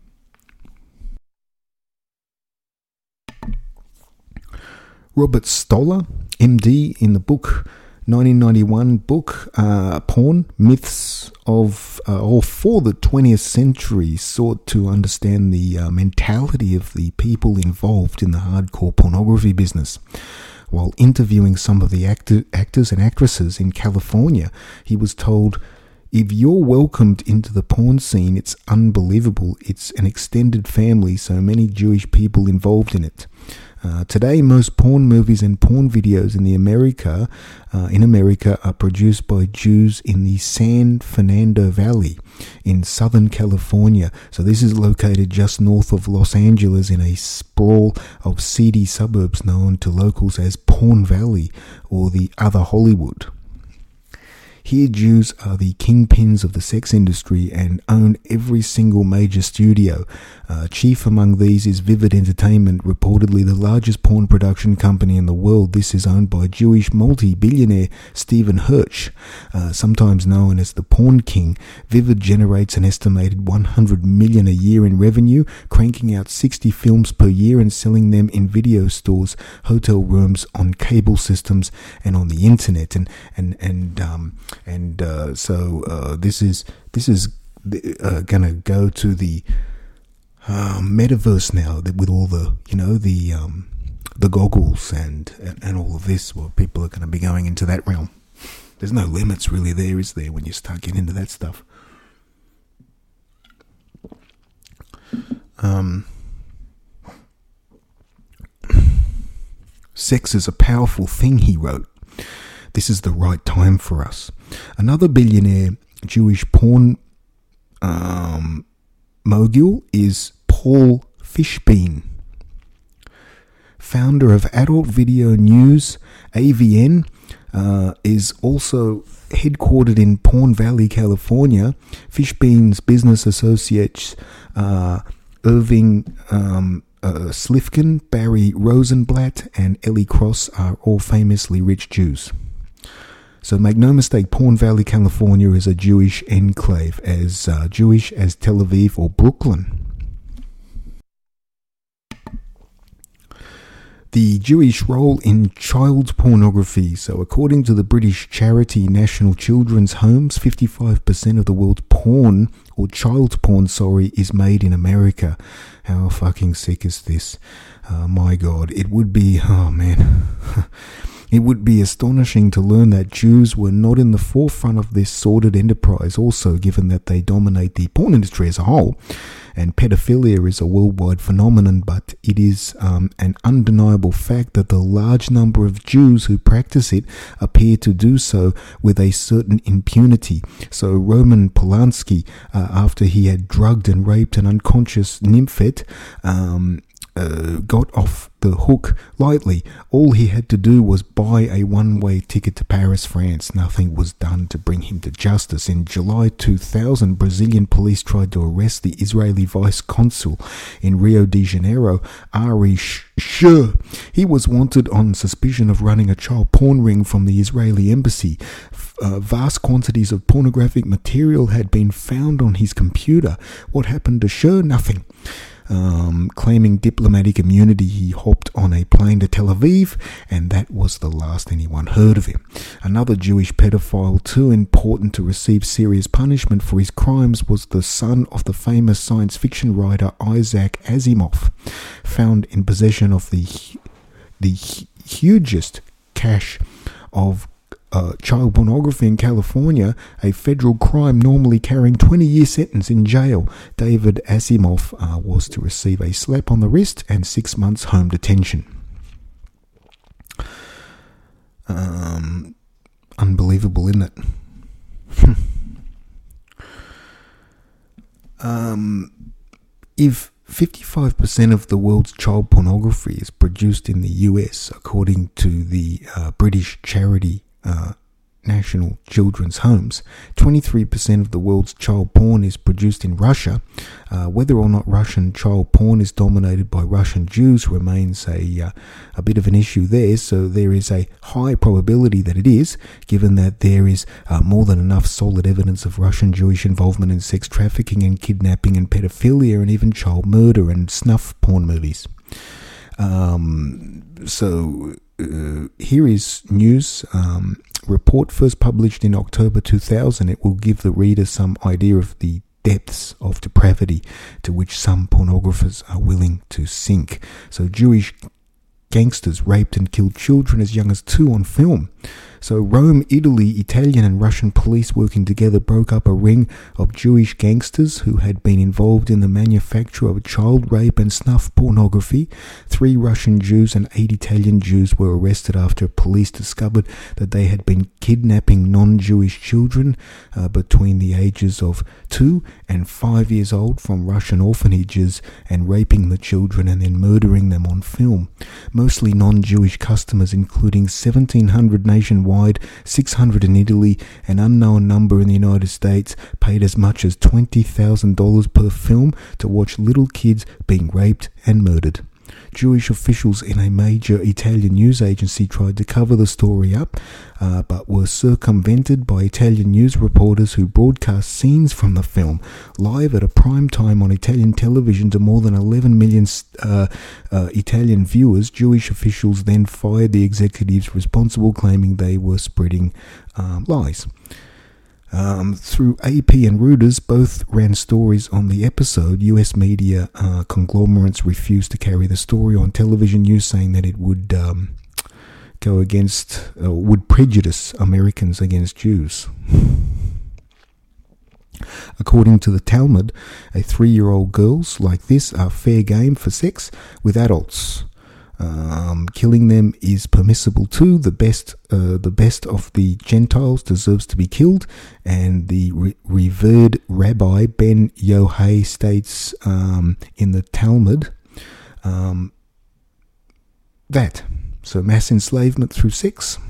Robert Stoller, M D, in the book nineteen ninety-one book, uh, Porn, Myths of, uh, or for the twentieth century, sought to understand the uh, mentality of the people involved in the hardcore pornography business. While interviewing some of the actor, actors and actresses in California, he was told, "If you're welcomed into the porn scene, it's unbelievable. It's an extended family, so many Jewish people involved in it." Uh, today, most porn movies and porn videos in the America, uh, in America, are produced by Jews in the San Fernando Valley in Southern California. So this is located just north of Los Angeles in a sprawl of seedy suburbs known to locals as Porn Valley or the Other Hollywood. Here, Jews are the kingpins of the sex industry and own every single major studio. Uh, chief among these is Vivid Entertainment, reportedly the largest porn production company in the world. This is owned by Jewish multi-billionaire Stephen Hirsch, uh, sometimes known as the Porn King. Vivid generates an estimated one hundred million dollars a year in revenue, cranking out sixty films per year and selling them in video stores, hotel rooms, on cable systems, and on the internet. And and and um, and uh, so uh, this is this is uh, gonna go to the uh, metaverse now, with all the you know the um, the goggles and, and and all of this. Well, people are going to be going into that realm. There's no limits really there, is there, when you start getting into that stuff? Um, sex is a powerful thing, he wrote. This is the right time for us. Another billionaire Jewish porn um, mogul is Paul Fishbein, founder of Adult Video News, A V N, uh, is also headquartered in Porn Valley, California. Fishbein's business associates uh, Irving um, uh, Slifkin, Barry Rosenblatt, and Ellie Cross are all famously rich Jews. So make no mistake, Porn Valley, California is a Jewish enclave, as uh, Jewish as Tel Aviv or Brooklyn. The Jewish role in child pornography. So according to the British charity National Children's Homes, fifty-five percent of the world's porn, or child porn, sorry, is made in America. How fucking sick is this? Uh, my God, it would be, oh man, it would be astonishing to learn that Jews were not in the forefront of this sordid enterprise also, given that they dominate the porn industry as a whole. And pedophilia is a worldwide phenomenon, but it is um, an undeniable fact that the large number of Jews who practice it appear to do so with a certain impunity. So Roman Polanski, uh, after he had drugged and raped an unconscious nymphet, um, Uh, got off the hook lightly. All he had to do was buy a one-way ticket to Paris, France. Nothing was done to bring him to justice. In July two thousand, Brazilian police tried to arrest the Israeli vice consul in Rio de Janeiro, Ari Shur. He was wanted on suspicion of running a child porn ring from the Israeli embassy. Uh, vast quantities of pornographic material had been found on his computer. What happened to Shur? Nothing. Um, claiming diplomatic immunity, he hopped on a plane to Tel Aviv, and that was the last anyone heard of him. Another Jewish pedophile, too important to receive serious punishment for his crimes, was the son of the famous science fiction writer Isaac Asimov, found in possession of the the hugest cache of Uh, child pornography in California, a federal crime normally carrying twenty-year sentence in jail. David Asimov uh, was to receive a slap on the wrist and six months home detention. Um, unbelievable, isn't it? um, if fifty-five percent of the world's child pornography is produced in the U S, according to the uh, British charity Uh, National Children's Homes, twenty-three percent of the world's child porn is produced in Russia. Uh, whether or not Russian child porn is dominated by Russian Jews remains a uh, a bit of an issue there, so there is a high probability that it is, given that there is uh, more than enough solid evidence of Russian Jewish involvement in sex trafficking and kidnapping and pedophilia and even child murder and snuff porn movies. Um, so uh, here is news. Um, report first published in October two thousand. It will give the reader some idea of the depths of depravity to which some pornographers are willing to sink. So Jewish gangsters raped and killed children as young as two on film. So Rome, Italy, Italian and Russian police working together broke up a ring of Jewish gangsters who had been involved in the manufacture of child rape and snuff pornography. Three Russian Jews and eight Italian Jews were arrested after police discovered that they had been kidnapping non-Jewish children uh, between the ages of two and five years old from Russian orphanages and raping the children and then murdering them on film. Mostly non-Jewish customers, including seventeen hundred nationwide, six hundred in Italy, an unknown number in the United States, paid as much as twenty thousand dollars per film to watch little kids being raped and murdered. Jewish officials in a major Italian news agency tried to cover the story up, uh, but were circumvented by Italian news reporters who broadcast scenes from the film live at a prime time on Italian television to more than eleven million uh, uh, Italian viewers. Jewish officials then fired the executives responsible, claiming they were spreading um, lies. Um, through A P and Reuters, both ran stories on the episode. U S media uh, conglomerates refused to carry the story on television news, saying that it would um, go against, uh, would prejudice Americans against Jews. According to the Talmud, a three-year-old girls like this are fair game for sex with adults. Um, killing them is permissible too. The best, uh, the best of the Gentiles deserves to be killed, and the re- revered Rabbi Ben Yohai states um, in the Talmud um, that so mass enslavement through sex.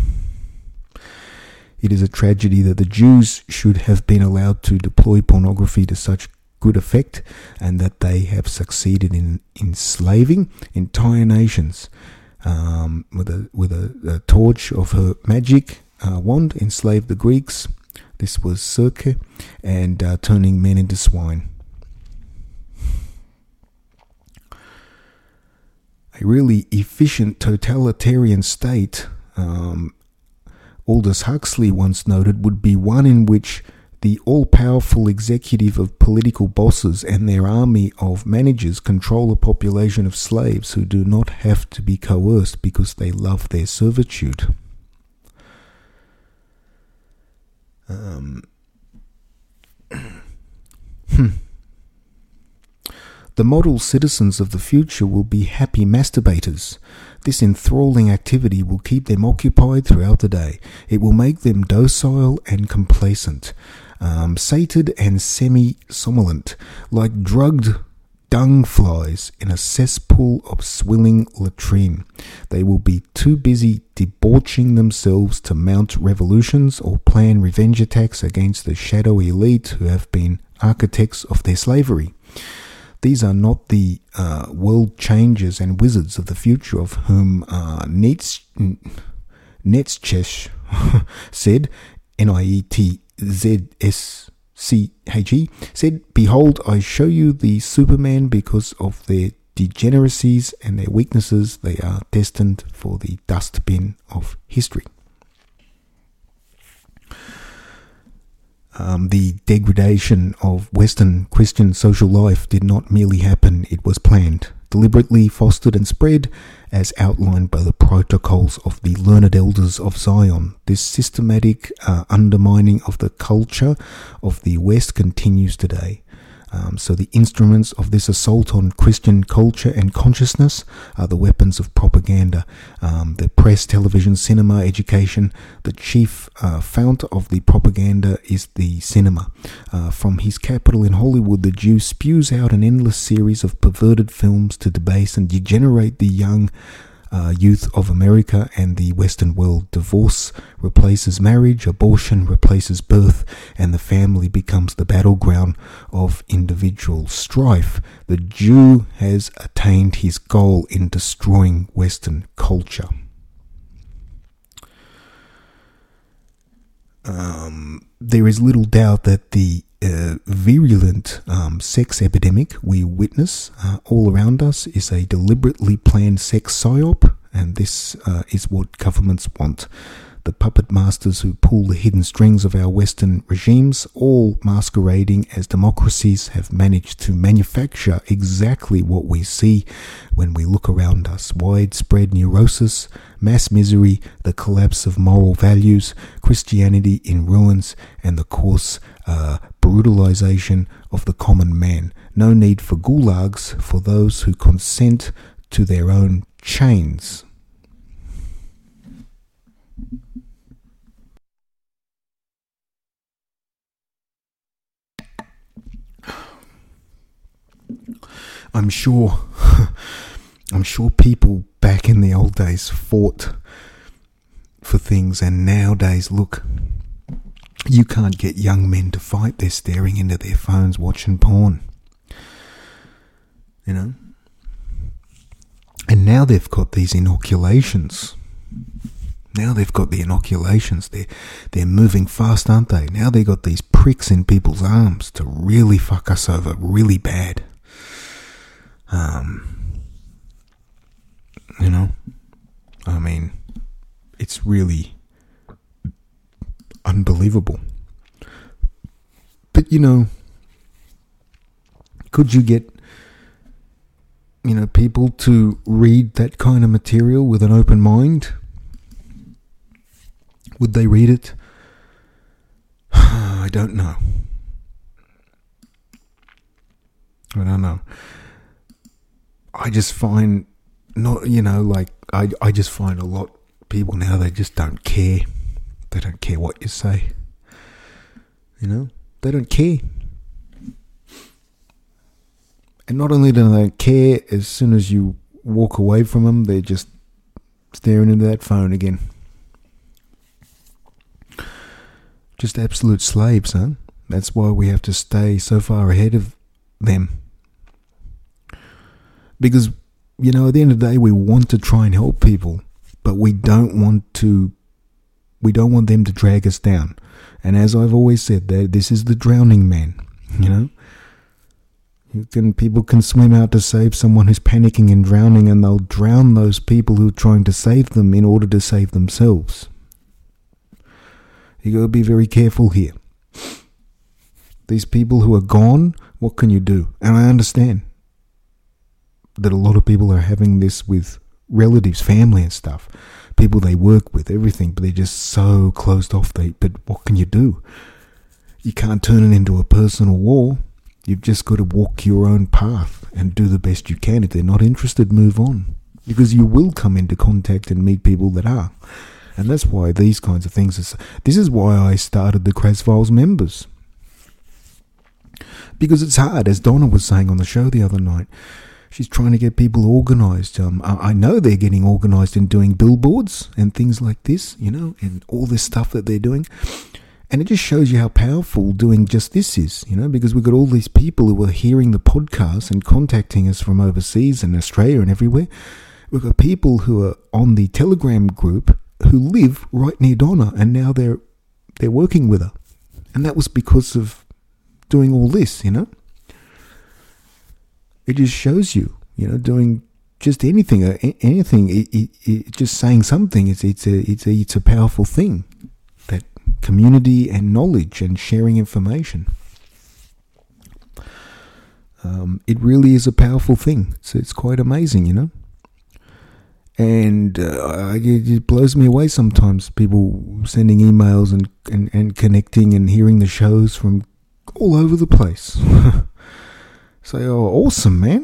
It is a tragedy that the Jews should have been allowed to deploy pornography to such good effect, and that they have succeeded in enslaving entire nations um, with a with a, a torch of her magic uh, wand. Enslaved the Greeks. This was Circe, and uh, turning men into swine. A really efficient totalitarian state, um, Aldous Huxley once noted, would be one in which the all-powerful executive of political bosses and their army of managers control a population of slaves who do not have to be coerced because they love their servitude. Um, The model citizens of the future will be happy masturbators. This enthralling activity will keep them occupied throughout the day. It will make them docile and complacent, um, sated and semi-somnolent, like drugged dung flies in a cesspool of swilling latrine. They will be too busy debauching themselves to mount revolutions or plan revenge attacks against the shadowy elite who have been architects of their slavery. These are not the uh, world changers and wizards of the future of whom uh, Nietzsche, Nietzsche said, N I E T Z S C H E, said, "Behold, I show you the Superman because of their degeneracies and their weaknesses. They are destined for the dustbin of history." Um, the degradation of Western Christian social life did not merely happen, it was planned, deliberately fostered and spread, as outlined by the protocols of the learned elders of Zion. This systematic uh, undermining of the culture of the West continues today. Um, so the instruments of this assault on Christian culture and consciousness are the weapons of propaganda, um, the press, television, cinema, education. The chief uh, fount of the propaganda is the cinema. Uh, from his capital in Hollywood, the Jew spews out an endless series of perverted films to debase and degenerate the young Uh, youth of America and the Western world. Divorce replaces marriage, abortion replaces birth, and the family becomes the battleground of individual strife. The Jew has attained his goal in destroying Western culture. Um, there is little doubt that the uh, virulent um, sex epidemic we witness uh, all around us is a deliberately planned sex psyop, and this uh, is what governments want. The puppet masters who pull the hidden strings of our Western regimes, all masquerading as democracies, have managed to manufacture exactly what we see when we look around us. Widespread neurosis, mass misery, the collapse of moral values, Christianity in ruins, and the coarse uh, brutalization of the common man. No need for gulags for those who consent to their own chains. I'm sure, I'm sure people back in the old days fought for things, and nowadays, look, you can't get young men to fight. They're staring into their phones, watching porn. You know? And now they've got these inoculations. Now they've got the inoculations. They're, they're moving fast, aren't they? Now they've got these pricks in people's arms to really fuck us over really bad. Um, you know, I mean, it's really unbelievable. But, you know, could you get, you know, people to read that kind of material with an open mind? Would they read it? I don't know. I don't know. I just find, not you know, like, I, I just find a lot of people now, they just don't care. They don't care what you say. You know? They don't care. And not only do they care, as soon as you walk away from them, they're just staring into that phone again. Just absolute slaves, huh? That's why we have to stay so far ahead of them. Because, you know, at the end of the day, we want to try and help people, but we don't want to, we don't want them to drag us down. And as I've always said, this is the drowning man, you know? You can, people can swim out to save someone who's panicking and drowning, and they'll drown those people who are trying to save them in order to save themselves. You got to be very careful here. These people who are gone, what can you do? And I understand that a lot of people are having this with relatives, family and stuff, people they work with, everything, but they're just so closed off. They, but what can you do? You can't turn it into a personal war. You've just got to walk your own path and do the best you can. If they're not interested, move on. Because you will come into contact and meet people that are. And that's why these kinds of things are... This is why I started the Kraz Files members. Because it's hard, as Donna was saying on the show the other night. She's trying to get people organised. Um, I know they're getting organised in doing billboards and things like this, you know, and all this stuff that they're doing. And it just shows you how powerful doing just this is, you know, because we've got all these people who are hearing the podcast and contacting us from overseas and Australia and everywhere. We've got people who are on the Telegram group who live right near Donna, and now they're they're working with her. And that was because of doing all this, you know. It just shows you, you know, doing just anything, anything, it, it, it, just saying something. It's it's a it's a it's a powerful thing. That community and knowledge and sharing information. Um, it really is a powerful thing. So it's quite amazing, you know. And uh, it blows me away sometimes. People sending emails and, and, and connecting and hearing the shows from all over the place. Say, oh, awesome, man.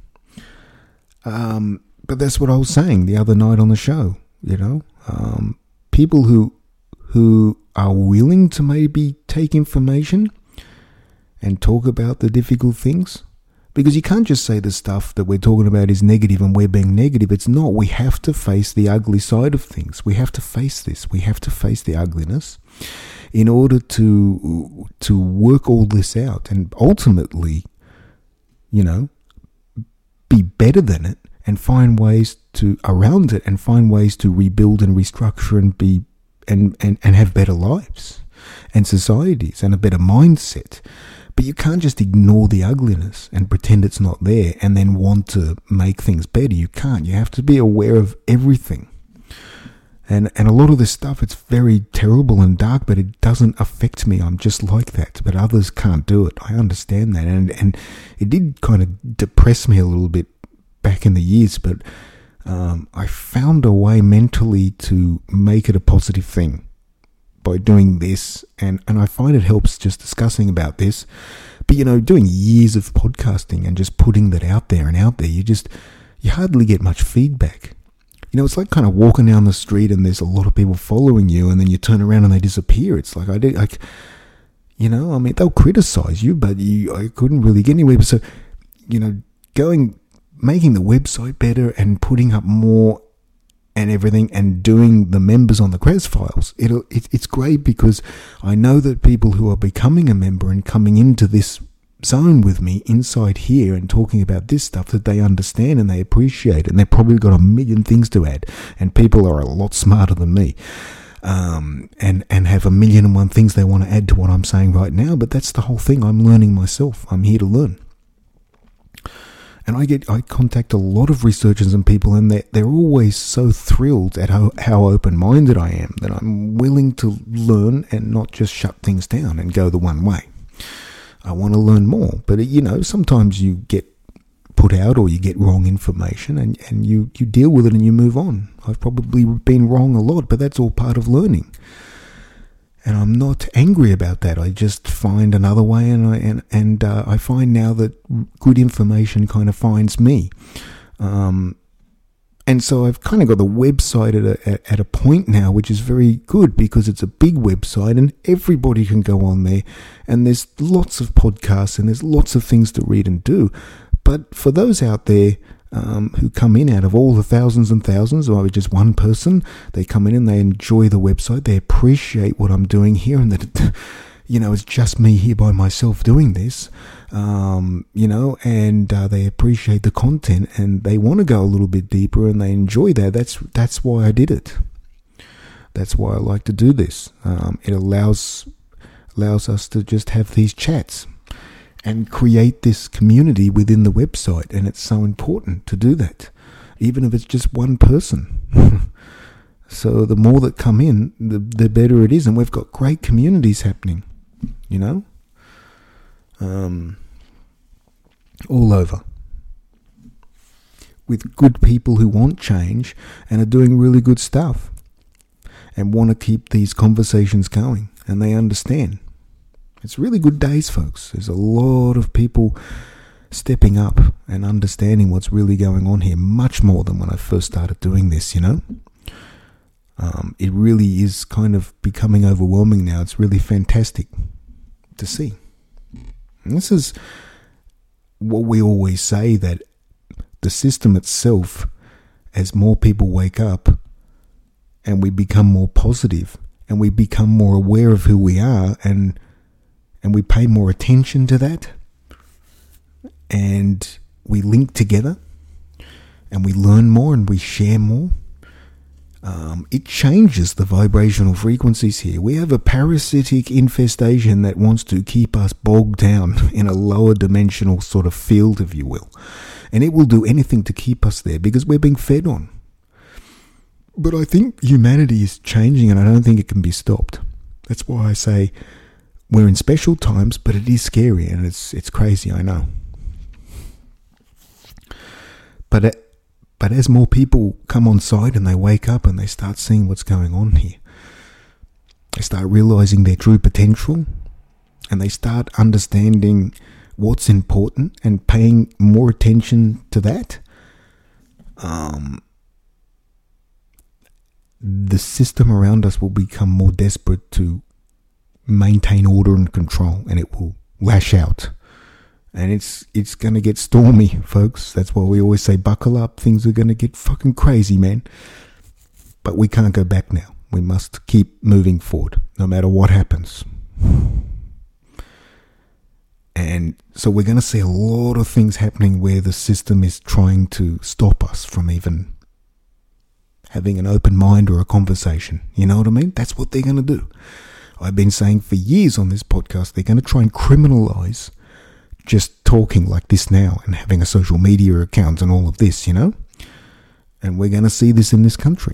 Um, but that's what I was saying the other night on the show, you know. Um, people who who are willing to maybe take information and talk about the difficult things. Because you can't just say the stuff that we're talking about is negative and we're being negative. It's not. We have to face the ugly side of things. We have to face this. We have to face the ugliness in order to to work all this out and ultimately, you know, be better than it and find ways to around it and find ways to rebuild and restructure and be and, and, and have better lives and societies and a better mindset. But you can't just ignore the ugliness and pretend it's not there and then want to make things better. You can't. You have to be aware of everything. And and a lot of this stuff, it's very terrible and dark, but it doesn't affect me. I'm just like that. But others can't do it. I understand that. And, and it did kind of depress me a little bit back in the years, but um, I found a way mentally to make it a positive thing by doing this. And, and I find it helps just discussing about this. But, you know, doing years of podcasting and just putting that out there and out there, you just, you hardly get much feedback. You know, it's like kind of walking down the street and there's a lot of people following you and then you turn around and they disappear. It's like, I did, like, you know, I mean, they'll criticize you, but you, I couldn't really get anywhere. So, you know, going, making the website better and putting up more and everything and doing the members on the Kraz Files, it'll, it, it's great because I know that people who are becoming a member and coming into this zone with me inside here and talking about this stuff, that they understand and they appreciate it, and they've probably got a million things to add, and people are a lot smarter than me um, and, and have a million and one things they want to add to what I'm saying right now. But that's the whole thing. I'm learning myself. I'm here to learn. And I get I contact a lot of researchers and people, and they're, they're always so thrilled at how, how open-minded I am, that I'm willing to learn and not just shut things down and go the one way. I want to learn more. But, you know, sometimes you get put out or you get wrong information and, and you, you deal with it and you move on. I've probably been wrong a lot, but that's all part of learning. And I'm not angry about that. I just find another way, and I and, and uh, I find now that good information kind of finds me. Um, and so I've kind of got the website at a, at a point now, which is very good because it's a big website and everybody can go on there. And there's lots of podcasts and there's lots of things to read and do. But for those out there um, who come in out of all the thousands and thousands, or just one person, they come in and they enjoy the website. They appreciate what I'm doing here, and that, it, you know, it's just me here by myself doing this, um, you know, and uh, they appreciate the content and they want to go a little bit deeper and they enjoy that. That's that's why I did it. That's why I like to do this. Um, it allows allows us to just have these chats. and create this community within the website. And it's so important to do that, even if it's just one person. So the more that come in, the, the better it is. And we've got great communities happening, you know, um, all over, with good people who want change and are doing really good stuff and want to keep these conversations going, and they understand. It's really good days, folks. There's a lot of people stepping up and understanding what's really going on here, much more than when I first started doing this, you know. Um, it really is kind of becoming overwhelming now. It's really fantastic to see. And this is what we always say, that the system itself, as more people wake up and we become more positive and we become more aware of who we are, and and we pay more attention to that, and we link together and we learn more and we share more, um, it changes the vibrational frequencies here. We have a parasitic infestation that wants to keep us bogged down in a lower dimensional sort of field, if you will. And it will do anything to keep us there because we're being fed on. But I think humanity is changing, and I don't think it can be stopped. That's why I say we're in special times, but it is scary and it's it's crazy, I know. But it, but as more people come on side and they wake up and they start seeing what's going on here, they start realizing their true potential, and they start understanding what's important and paying more attention to that, um, the system around us will become more desperate to maintain order and control, and it will lash out. And it's it's going to get stormy, folks. That's why we always say buckle up. Things are going to get fucking crazy, man. But we can't go back now. We must keep moving forward, no matter what happens. And so we're going to see a lot of things happening where the system is trying to stop us from even having an open mind or a conversation. You know what I mean? That's what they're going to do. I've been saying for years on this podcast, they're going to try and criminalize just talking like this now and having a social media account and all of this, you know? And we're going to see this in this country.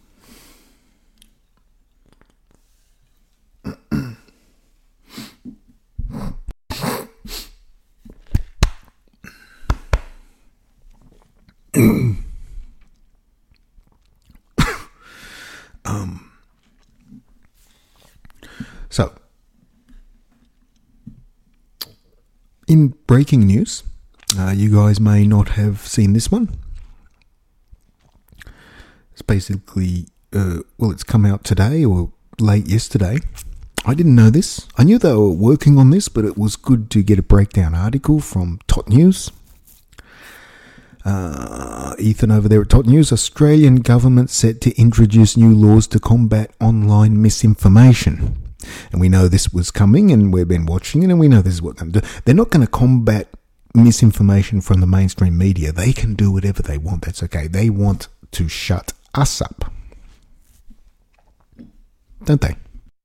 um, so, in breaking news, uh, you guys may not have seen this one. It's basically, uh, well, it's come out today or late yesterday. I didn't know this. I knew they were working on this, but it was good to get a breakdown article from Tot News. Uh, Ethan over there at Tot News. Australian government set to introduce new laws to combat online misinformation. And we know this was coming, and we've been watching it, and we know this is what they're going to do. They're not going to combat misinformation from the mainstream media. They can do whatever they want. That's okay. They want to shut us up. Don't they?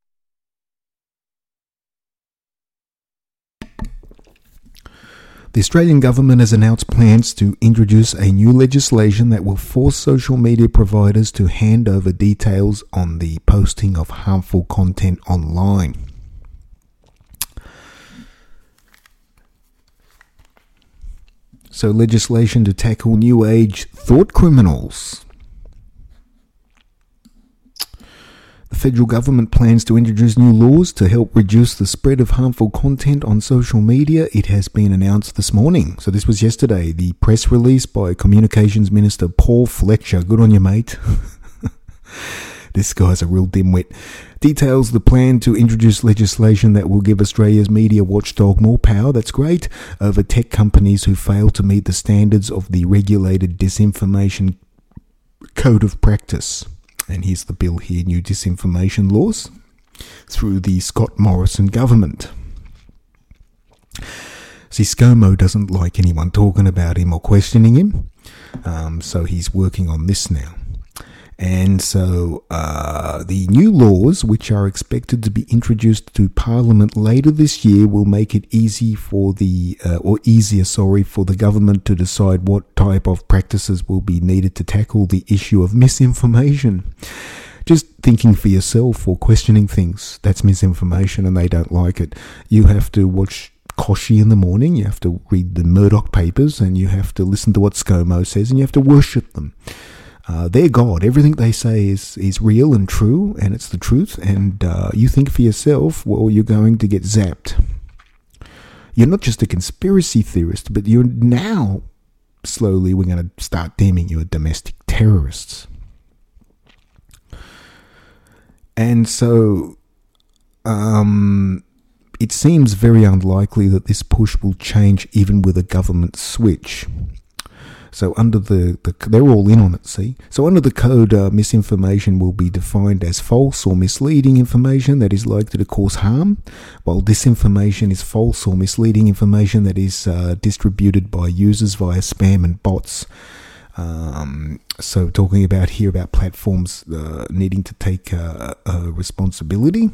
The Australian government has announced plans to introduce a new legislation that will force social media providers to hand over details on the posting of harmful content online. So, legislation to tackle new age thought criminals. The federal government plans to introduce new laws to help reduce the spread of harmful content on social media. It has been announced this morning. So this was yesterday. The press release by Communications Minister Paul Fletcher. Good on you, mate. This guy's a real dimwit. Details the plan to introduce legislation that will give Australia's media watchdog more power, that's great, over tech companies who fail to meet the standards of the regulated disinformation code of practice. And here's the bill here, new disinformation laws through the Scott Morrison government. See, ScoMo doesn't like anyone talking about him or questioning him, um, so he's working on this now. And so uh, the new laws, which are expected to be introduced to Parliament later this year, will make it easy for the, uh, or easier, sorry, for the government to decide what type of practices will be needed to tackle the issue of misinformation. Just thinking for yourself or questioning things, that's misinformation and they don't like it. You have to watch Koshi in the morning, you have to read the Murdoch papers, and you have to listen to what ScoMo says, and you have to worship them. Uh, they're God. Everything they say is, is real and true, and it's the truth. And uh, you think for yourself, well, you're going to get zapped. You're not just a conspiracy theorist, but you're now, slowly, we're going to start deeming you a domestic terrorists. And so, um, it seems very unlikely that this push will change even with a government switch. So under the, the, they're all in on it, see? So under the code, uh, misinformation will be defined as false or misleading information that is likely to cause harm, while disinformation is false or misleading information that is uh, distributed by users via spam and bots. Um, so talking about here about platforms uh, needing to take uh, uh, responsibility.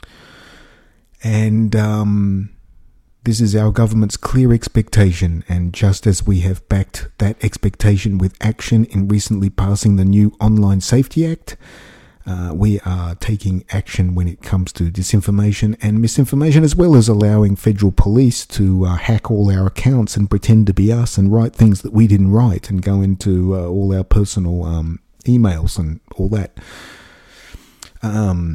And um, this is our government's clear expectation, and just as we have backed that expectation with action in recently passing the new Online Safety Act, uh, we are taking action when it comes to disinformation and misinformation, as well as allowing federal police to uh, hack all our accounts and pretend to be us and write things that we didn't write and go into uh, all our personal um, emails and all that. Um,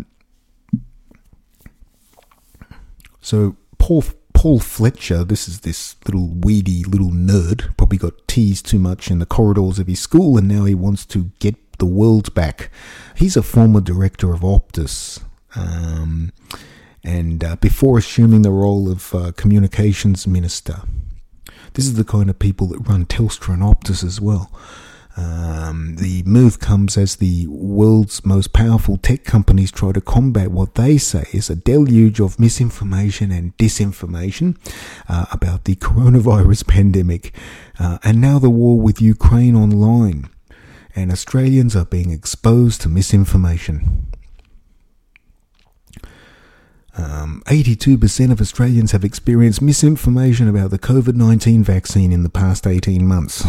so Paul Paul Fletcher, this is this little weedy little nerd, probably got teased too much in the corridors of his school, and now he wants to get the world back. He's a former director of Optus, um, and uh, before assuming the role of uh, communications minister. This is the kind of people that run Telstra and Optus as well. Um, the move comes as the world's most powerful tech companies try to combat what they say is a deluge of misinformation and disinformation uh, about the coronavirus pandemic, uh, and now the war with Ukraine online. And Australians are being exposed to misinformation. Um, eighty-two percent of Australians have experienced misinformation about the covid nineteen vaccine in the past eighteen months.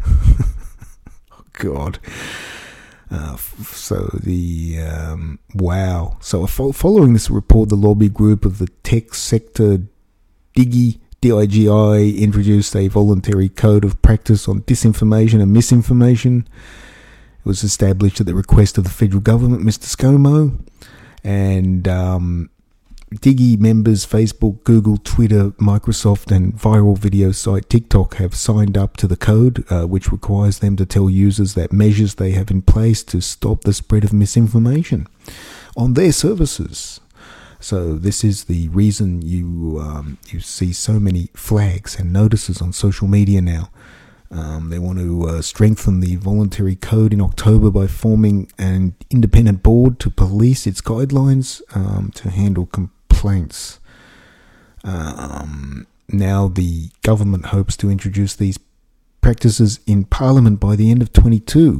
God. Uh, f- so the, um, wow. So fo- following this report, the lobby group of the tech sector, Digi, D I G I, introduced a voluntary code of practice on disinformation and misinformation. It was established at the request of the federal government, Mister ScoMo, and, um, Digi members, Facebook, Google, Twitter, Microsoft, and viral video site TikTok have signed up to the code, uh, which requires them to tell users that measures they have in place to stop the spread of misinformation on their services. So this is the reason you um, you see so many flags and notices on social media now. Um, they want to uh, strengthen the voluntary code in October by forming an independent board to police its guidelines um, to handle complaints. Um, now the government hopes to introduce these practices in Parliament by the end of twenty-two.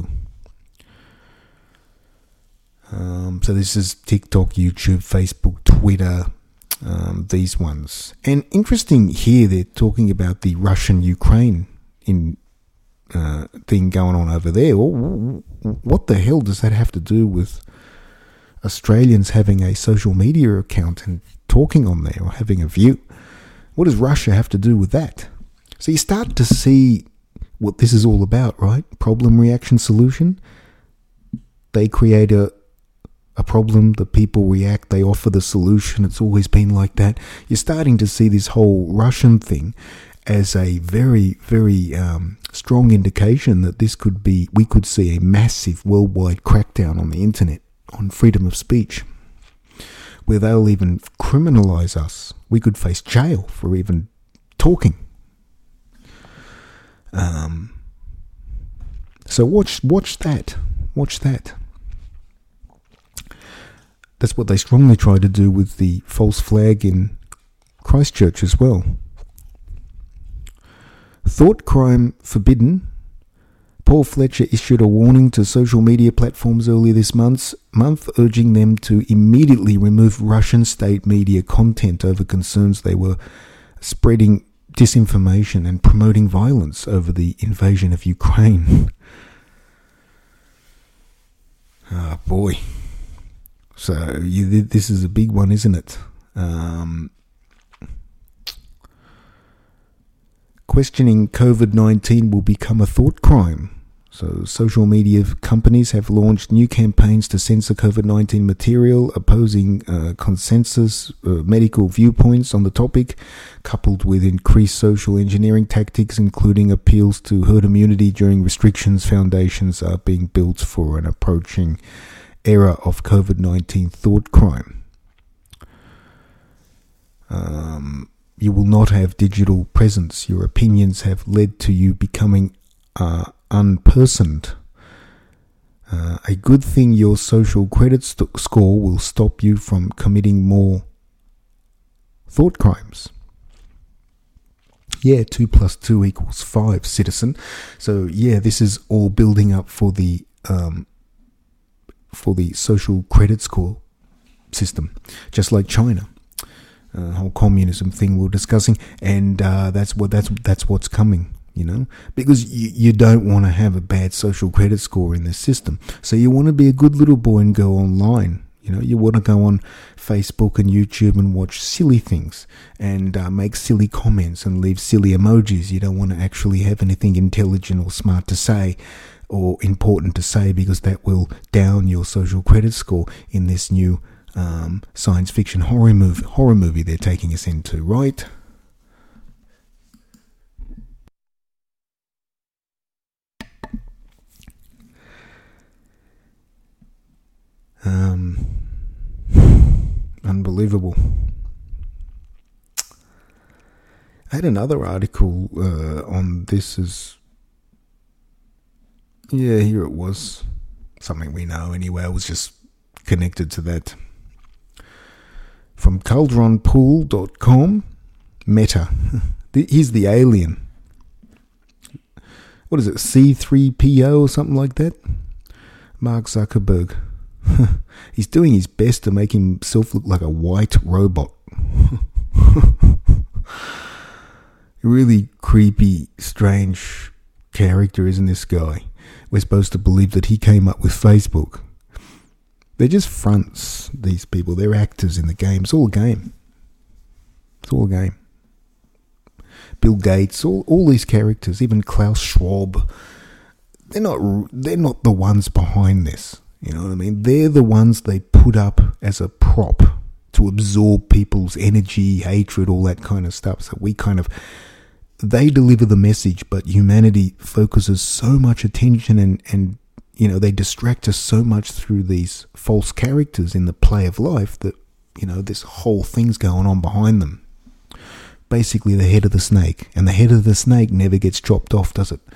Um, so this is TikTok, YouTube, Facebook, Twitter, um, these ones. And interesting here, they're talking about the Russian-Ukraine in uh, thing going on over there. Well, what the hell does that have to do with Australians having a social media account and talking on there or having a view? What does Russia have to do with that? So you start to see what this is all about, right? Problem, reaction, solution. They create a a problem, the people react, they offer the solution. It's always been like that. You're starting to see this whole Russian thing as a very, very um, strong indication that this could be, we could see a massive worldwide crackdown on the internet, on freedom of speech, where they'll even criminalize us. We could face jail for even talking. Um. So watch, watch that. Watch that. That's what they strongly try to do with the false flag in Christchurch as well. Thought crime forbidden. Paul Fletcher issued a warning to social media platforms earlier this month, month, urging them to immediately remove Russian state media content over concerns they were spreading disinformation and promoting violence over the invasion of Ukraine. Ah, oh, boy. So you, this is a big one, isn't it? Um, questioning COVID nineteen will become a thought crime. So social media companies have launched new campaigns to censor COVID nineteen material, opposing uh, consensus uh, medical viewpoints on the topic, coupled with increased social engineering tactics, including appeals to herd immunity during restrictions. Foundations are being built for an approaching era of COVID nineteen thought crime. Um, you will not have digital presence. Your opinions have led to you becoming uh, unpersoned. Uh, a good thing your social credit st- score will stop you from committing more thought crimes. Yeah, two plus two equals five, citizen. So yeah, this is all building up for the um, for the social credit score system, just like China. Uh, whole communism thing we we're discussing, and uh, that's what that's that's what's coming. You know, because you, you don't want to have a bad social credit score in this system. So you want to be a good little boy and go online. You know, you want to go on Facebook and YouTube and watch silly things and uh, make silly comments and leave silly emojis. You don't want to actually have anything intelligent or smart to say or important to say, because that will down your social credit score in this new um, science fiction horror movie, horror movie they're taking us into, right? Um, unbelievable. I had another article uh, on this as, yeah, here it was. Something we know anyway. I was just connected to that. From cauldron pool dot com, Meta. He's the alien. What is it, C three P O or something like that? Mark Zuckerberg. He's doing his best to make himself look like a white robot. Really creepy, strange character, isn't this guy? We're supposed to believe that he came up with Facebook. They're just fronts, these people. They're actors in the game. It's all a game. It's all a game. Bill Gates, all, all these characters, even Klaus Schwab, they're not they're not the ones behind this. You know what I mean? They're the ones they put up as a prop to absorb people's energy, hatred, all that kind of stuff. So we kind of, they deliver the message, but humanity focuses so much attention and, and you know, they distract us so much through these false characters in the play of life that, you know, this whole thing's going on behind them. Basically the head of the snake. And the head of the snake never gets chopped off, does it?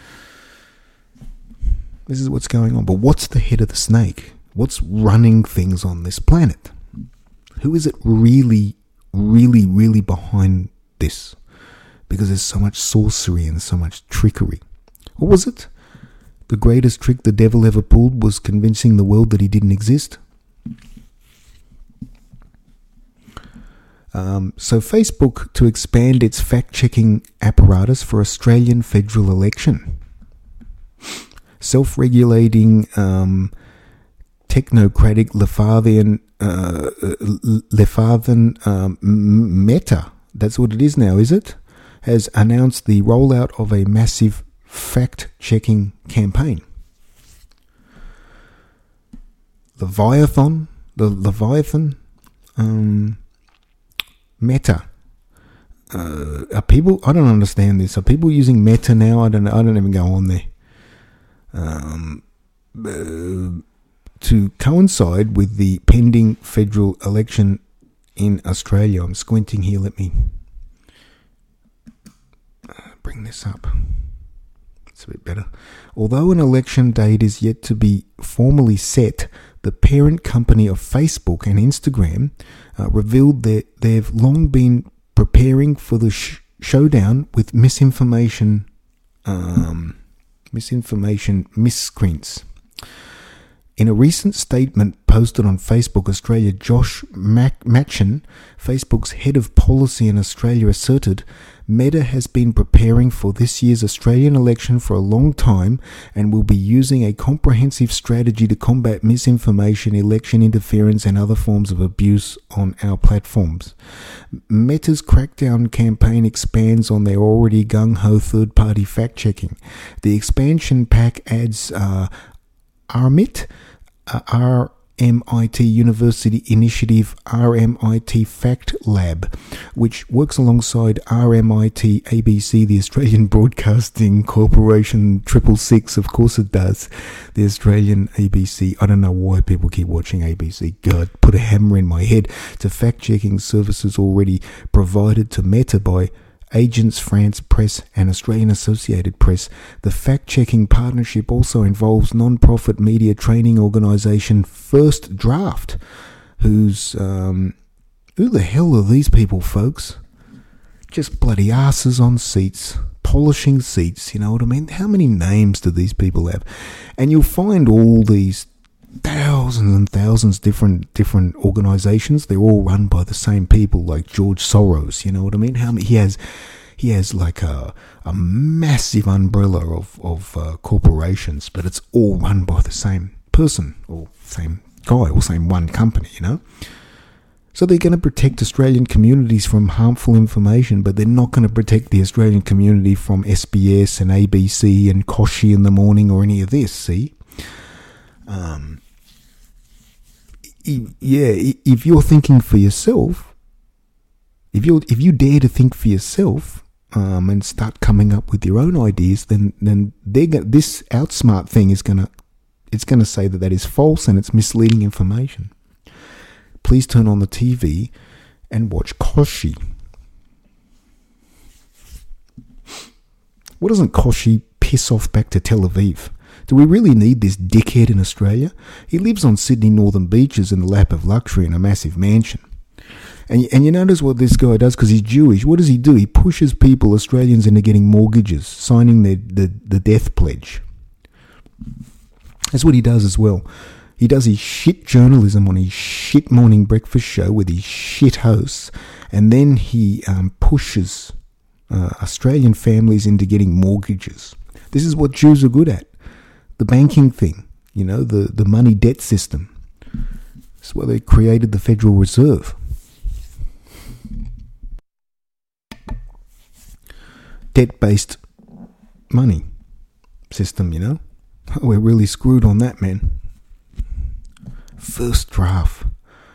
This is what's going on. But what's the head of the snake? What's running things on this planet? Who is it really, really, really behind this? Because there's so much sorcery and so much trickery. What was it? The greatest trick the devil ever pulled was convincing the world that he didn't exist. Um, so Facebook to expand its fact-checking apparatus for Australian federal election. Self-regulating um, technocratic Leviathan, uh, Leviathan um, Meta, that's what it is now, is it? Has announced the rollout of a massive fact-checking campaign. Leviathan, the Leviathan um, Meta. Uh, are people? I don't understand this. Are people using Meta now? I don't. I don't even go on there. Um, uh, to coincide with the pending federal election in Australia. I'm squinting here. Let me bring this up. It's a bit better. Although an election date is yet to be formally set, the parent company of Facebook and Instagram uh, revealed that they've long been preparing for the sh- showdown with misinformation um, Misinformation miscreants. In a recent statement posted on Facebook Australia, Josh Mac- Machen, Facebook's head of policy in Australia, asserted, Meta has been preparing for this year's Australian election for a long time and will be using a comprehensive strategy to combat misinformation, election interference and other forms of abuse on our platforms. Meta's crackdown campaign expands on their already gung-ho third-party fact-checking. The expansion pack adds uh, R M I T, uh, R M I T University Initiative R M I T Fact Lab, which works alongside R M I T A B C, the Australian Broadcasting Corporation, Triple Six, of course it does, the Australian A B C. I don't know why people keep watching A B C. God, put a hammer in my head. To fact-checking services already provided to Meta by Agence France Presse and Australian Associated Press. The fact-checking partnership also involves non-profit media training organisation First Draft, who's, um, who the hell are these people, folks? Just bloody asses on seats, polishing seats, you know what I mean? How many names do these people have? And you'll find all these thousands and thousands different different organizations. They're all run by the same people, like George Soros, you know what I mean? How many, he has he has like a a massive umbrella of of uh, corporations, but it's all run by the same person or same guy or same one company, you know. So they're going to protect Australian communities from harmful information, but they're not going to protect the Australian community from S B S and A B C and Koshi in the morning or any of this. See. Um, yeah, if you're thinking for yourself, if you if you dare to think for yourself, um, and start coming up with your own ideas, then then they're go- this outsmart thing is gonna it's gonna say that that is false and it's misleading information. Please turn on the T V and watch Koshi. What doesn't Koshi piss off back to Tel Aviv? Do we really need this dickhead in Australia? He lives on Sydney Northern Beaches in the lap of luxury in a massive mansion. And, and you notice what this guy does, because he's Jewish. What does he do? He pushes people, Australians, into getting mortgages, signing their, the, the death pledge. That's what he does as well. He does his shit journalism on his shit morning breakfast show with his shit hosts, and then he um, pushes uh, Australian families into getting mortgages. This is what Jews are good at. The banking thing, you know, the, the money debt system. That's why they created the Federal Reserve. Debt-based money system, you know. We're really screwed on that, man. First Draft.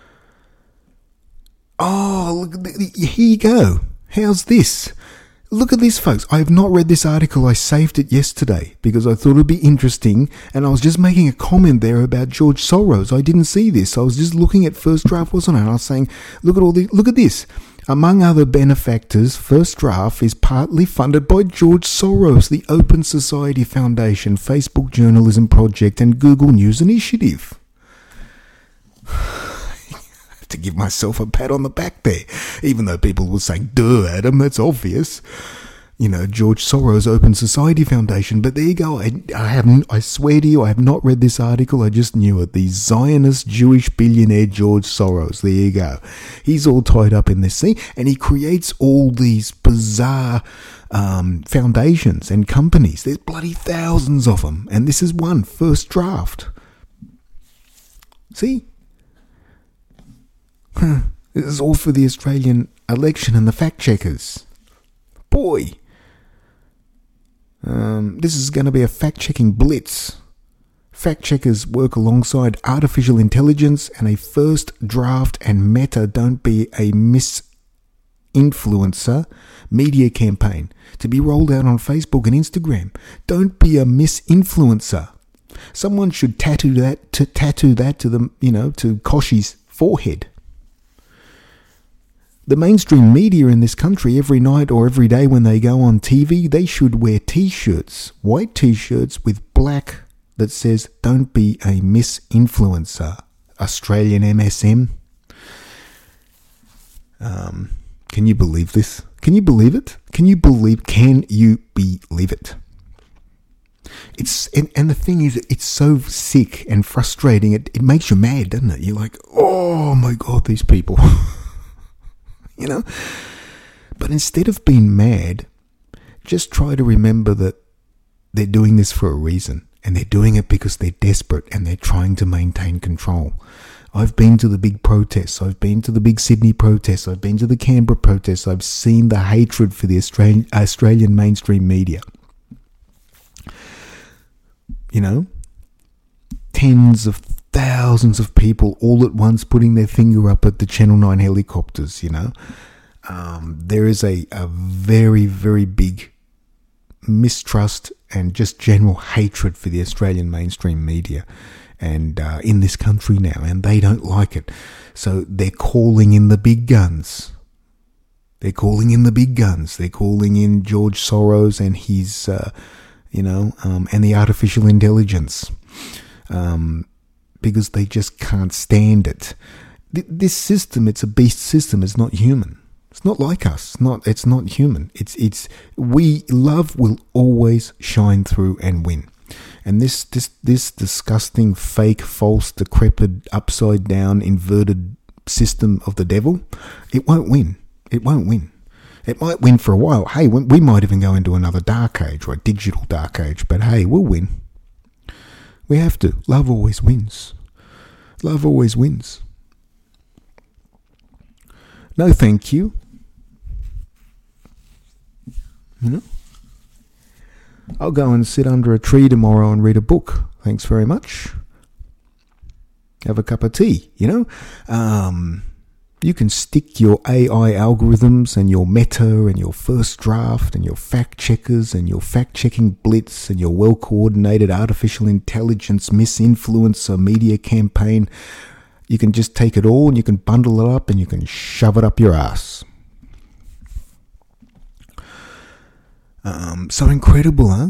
Oh, look, here you go. How's this? Look at this, folks. I have not read this article. I saved it yesterday because I thought it would be interesting, and I was just making a comment there about George Soros. I didn't see this. I was just looking at First Draft, wasn't I? And I was saying, look at all the, look at this. Among other benefactors, First Draft is partly funded by George Soros, the Open Society Foundation, Facebook Journalism Project, and Google News Initiative. To give myself a pat on the back there, even though people will say, duh, Adam, that's obvious. You know, George Soros Open Society Foundation. But there you go. I, I haven't, I swear to you, I have not read this article. I just knew it. The Zionist Jewish billionaire George Soros. There you go. He's all tied up in this thing, and he creates all these bizarre um, foundations and companies. There's bloody thousands of them. And this is one, First Draft. See? This is all for the Australian election and the fact checkers. Boy. Um, this is going to be a fact checking blitz. Fact checkers work alongside artificial intelligence and a First Draft and Meta Don't Be a Misinfluencer media campaign to be rolled out on Facebook and Instagram. Don't be a misinfluencer. Someone should tattoo that to tattoo that to the, you know, to Koshi's forehead. The mainstream media in this country, every night or every day when they go on T V, they should wear T-shirts, white T-shirts with black that says, don't be a misinfluencer. Australian M S M. Um, can you believe this? Can you believe it? Can you believe, can you believe it? It's and, and the thing is, it's so sick and frustrating. It it makes you mad, doesn't it? You're like, oh my God, these people. You know? But instead of being mad, just try to remember that they're doing this for a reason. And they're doing it because they're desperate and they're trying to maintain control. I've been to the big protests. I've been to the big Sydney protests. I've been to the Canberra protests. I've seen the hatred for the Australian, Australian mainstream media. You know, tens of thousands of people all at once putting their finger up at the Channel nine helicopters, you know. Um, there is a, a very, very big mistrust and just general hatred for the Australian mainstream media and uh, in this country now, and they don't like it. So they're calling in the big guns. They're calling in the big guns. They're calling in George Soros and his, uh, you know, um, and the artificial intelligence, um, because they just can't stand it. Th- this system, it's a beast system. It's not human. It's not like us. It's not. It's not human. It's. It's. We love will always shine through and win. And this, this, this disgusting, fake, false, decrepit, upside down, inverted system of the devil, it won't win. It won't win. It might win for a while. Hey, we might even go into another dark age or a digital dark age. But hey, we'll win. We have to. Love always wins. Love always wins. No, thank you. You know? I'll go and sit under a tree tomorrow and read a book. Thanks very much. Have a cup of tea, you know. Um, you can stick your A I algorithms and your meta and your first draft and your fact checkers and your fact checking blitz and your well coordinated artificial intelligence misinfluencer media campaign. You can just take it all and you can bundle it up and you can shove it up your ass. Um, so incredible, huh?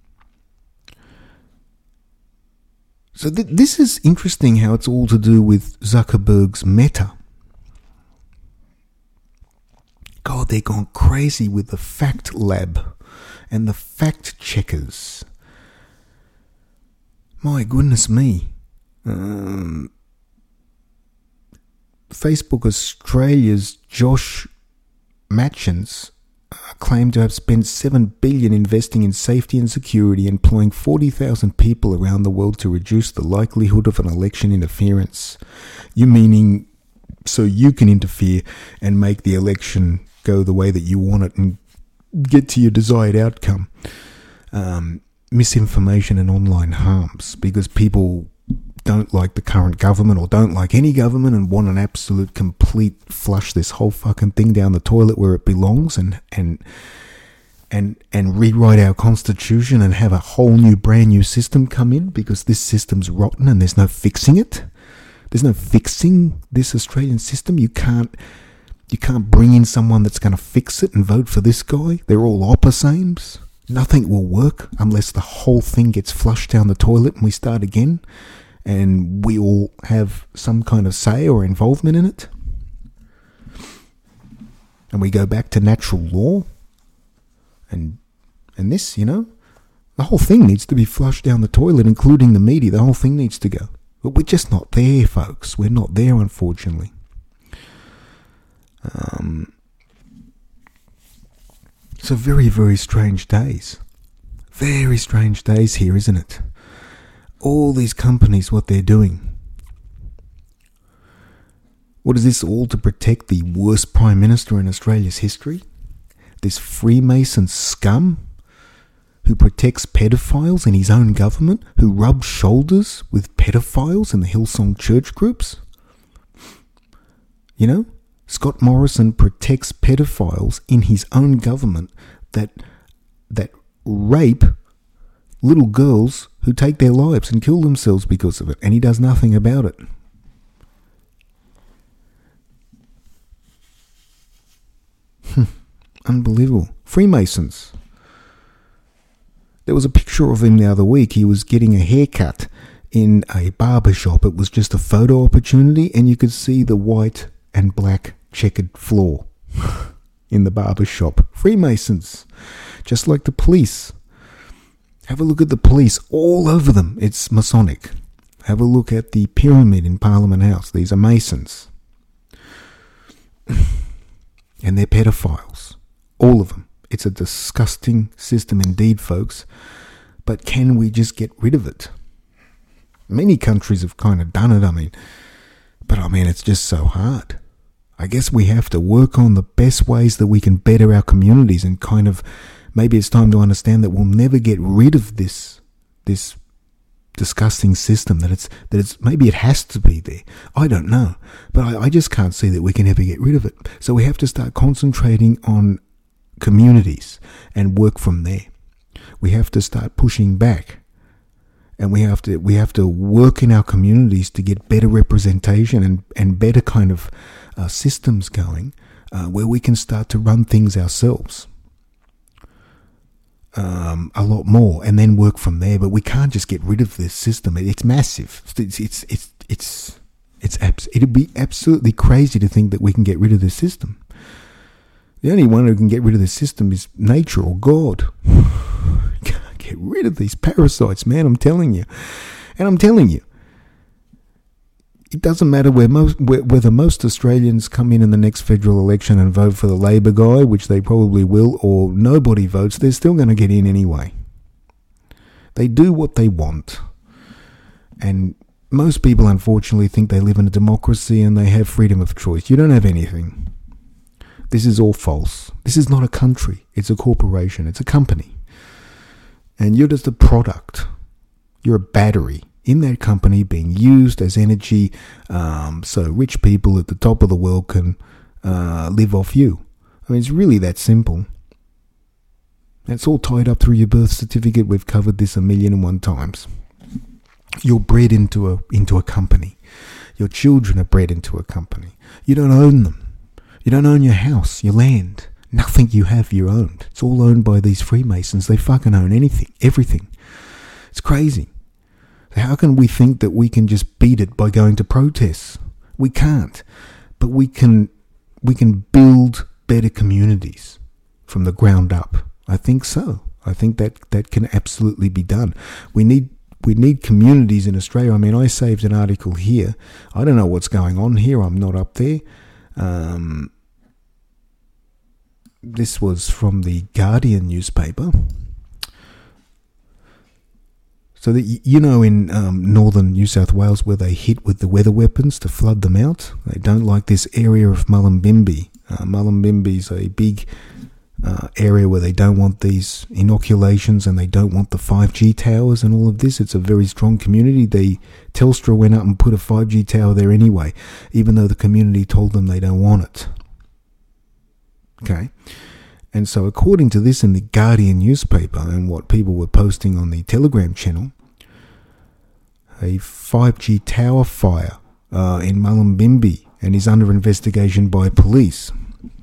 So th- this is interesting how it's all to do with Zuckerberg's Meta. God, they're gone crazy with the fact lab and the fact checkers. My goodness me. Um, Facebook Australia's Josh Matchins claimed to have spent seven billion dollars investing in safety and security, employing forty thousand people around the world to reduce the likelihood of an election interference. You meaning so you can interfere and make the election go the way that you want it and get to your desired outcome. Um, misinformation and online harms, because people don't like the current government or don't like any government and want an absolute complete flush this whole fucking thing down the toilet where it belongs and and and and rewrite our constitution and have a whole new brand new system come in, because this system's rotten and there's no fixing it. There's no fixing this Australian system. You can't you can't bring in someone that's going to fix it and vote for this guy. They're all opposames. Nothing will work unless the whole thing gets flushed down the toilet and we start again. And we all have some kind of say or involvement in it. And we go back to natural law. And and this, you know, the whole thing needs to be flushed down the toilet, including the media. The whole thing needs to go. But we're just not there, folks. We're not there, unfortunately. Um, so very, very strange days. Very strange days here, isn't it? All these companies, what they're doing. What is this all to protect the worst Prime Minister in Australia's history? This Freemason scum who protects pedophiles in his own government, who rubs shoulders with pedophiles in the Hillsong church groups? You know, Scott Morrison protects pedophiles in his own government that that rape little girls who take their lives and kill themselves because of it, and he does nothing about it. Unbelievable. Freemasons. There was a picture of him the other week. He was getting a haircut in a barber shop. It was just a photo opportunity, and you could see the white and black checkered floor in the barber shop. Freemasons. Just like the police Have a look at the police, all over them, it's Masonic. Have a look at the pyramid in Parliament House, these are Masons. And they're pedophiles, all of them. It's a disgusting system indeed, folks. But can we just get rid of it? Many countries have kind of done it, I mean, but I mean, it's just so hard. I guess we have to work on the best ways that we can better our communities, and kind of, maybe it's time to understand that we'll never get rid of this, this disgusting system, that it's, that it's, maybe it has to be there. I don't know, but I, I just can't see that we can ever get rid of it. So we have to start concentrating on communities and work from there. We have to start pushing back. And we have to we have to work in our communities to get better representation and, and better kind of uh, systems going, uh, where we can start to run things ourselves um, a lot more, and then work from there. But we can't just get rid of this system. It, it's massive. It's it's it's it's it's abs- it'd be absolutely crazy to think that we can get rid of this system. The only one who can get rid of this system is nature or God. Get rid of these parasites, man, I'm telling you. And I'm telling you, it doesn't matter where most, where, whether most Australians come in in the next federal election and vote for the Labor guy, which they probably will, or nobody votes, they're still going to get in anyway. They do what they want. And most people, unfortunately, think they live in a democracy and they have freedom of choice. You don't have anything. This is all false. This is not a country. It's a corporation. It's a company. And you're just a product. You're a battery in that company being used as energy, um, so rich people at the top of the world can uh, live off you. I mean, it's really that simple. It's all tied up through your birth certificate. We've covered this a million and one times. You're bred into a into a company. Your children are bred into a company. You don't own them. You don't own your house, your land. Nothing you have you owned. It's all owned by these Freemasons. They fucking own anything, everything. It's crazy. How can we think that we can just beat it by going to protests? We can't. But we can we can build better communities from the ground up. I think so. I think that, that can absolutely be done. We need we need communities in Australia. I mean, I saved an article here. I don't know what's going on here. I'm not up there. Um This was from the Guardian newspaper. So that, you know, in um, northern New South Wales, where they hit with the weather weapons to flood them out, they don't like this area of Mullumbimby. Uh, Mullumbimby is a big uh, area where they don't want these inoculations, and they don't want the five G towers and all of this. It's a very strong community. They Telstra went up and put a five G tower there anyway, even though the community told them they don't want it. Okay, and so according to this in the Guardian newspaper and what people were posting on the Telegram channel, a five G tower fire uh, in Mullumbimby and is under investigation by police.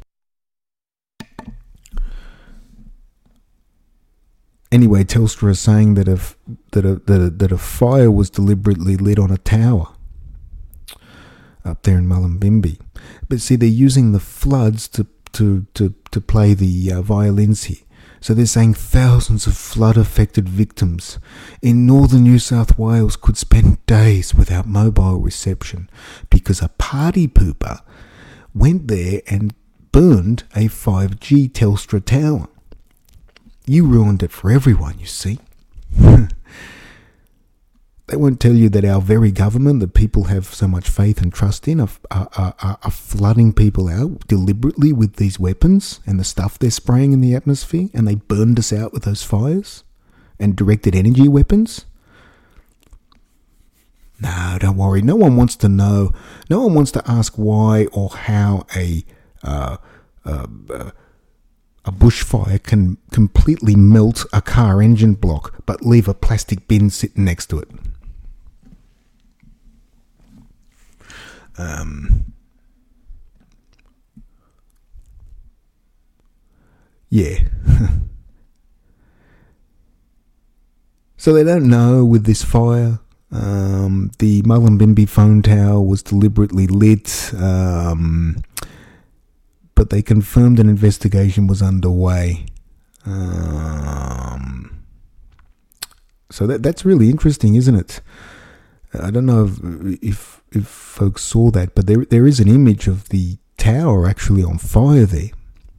Anyway, Telstra is saying that a, that a, that a, that a fire was deliberately lit on a tower up there in Mullumbimby. But see, they're using the floods to to, to, to play the uh, violins here. So they're saying thousands of flood-affected victims in northern New South Wales could spend days without mobile reception because a party pooper went there and burned a five G Telstra tower. You ruined it for everyone, you see. They won't tell you that our very government, that people have so much faith and trust in, are, are, are, are flooding people out deliberately with these weapons and the stuff they're spraying in the atmosphere, and they burned us out with those fires and directed energy weapons. No, don't worry. No one wants to know. No one wants to ask why or how a uh, uh, uh, a bushfire can completely melt a car engine block but leave a plastic bin sitting next to it. Um, yeah. So they don't know with this fire. Um, the Mullumbimby phone tower was deliberately lit, um, but they confirmed an investigation was underway. Um, So that that's really interesting, isn't it? I don't know if if, if folks saw that, but there there is an image of the tower actually on fire there.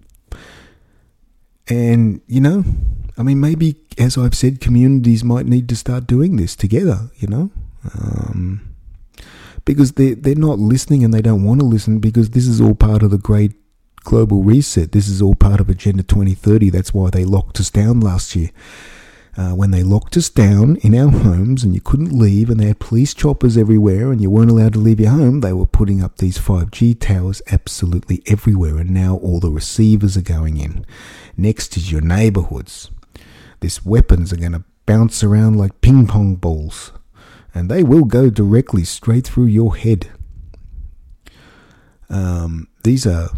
And, you know, I mean, maybe, as I've said, communities might need to start doing this together, you know, um, because they're, they're not listening and they don't want to listen, because this is all part of the great global reset. This is all part of Agenda twenty thirty. That's why they locked us down last year. Uh, when they locked us down in our homes and you couldn't leave, and they had police choppers everywhere and you weren't allowed to leave your home, they were putting up these five G towers absolutely everywhere, and now all the receivers are going in. Next is your neighborhoods. These weapons are going to bounce around like ping pong balls, and they will go directly straight through your head. Um, these are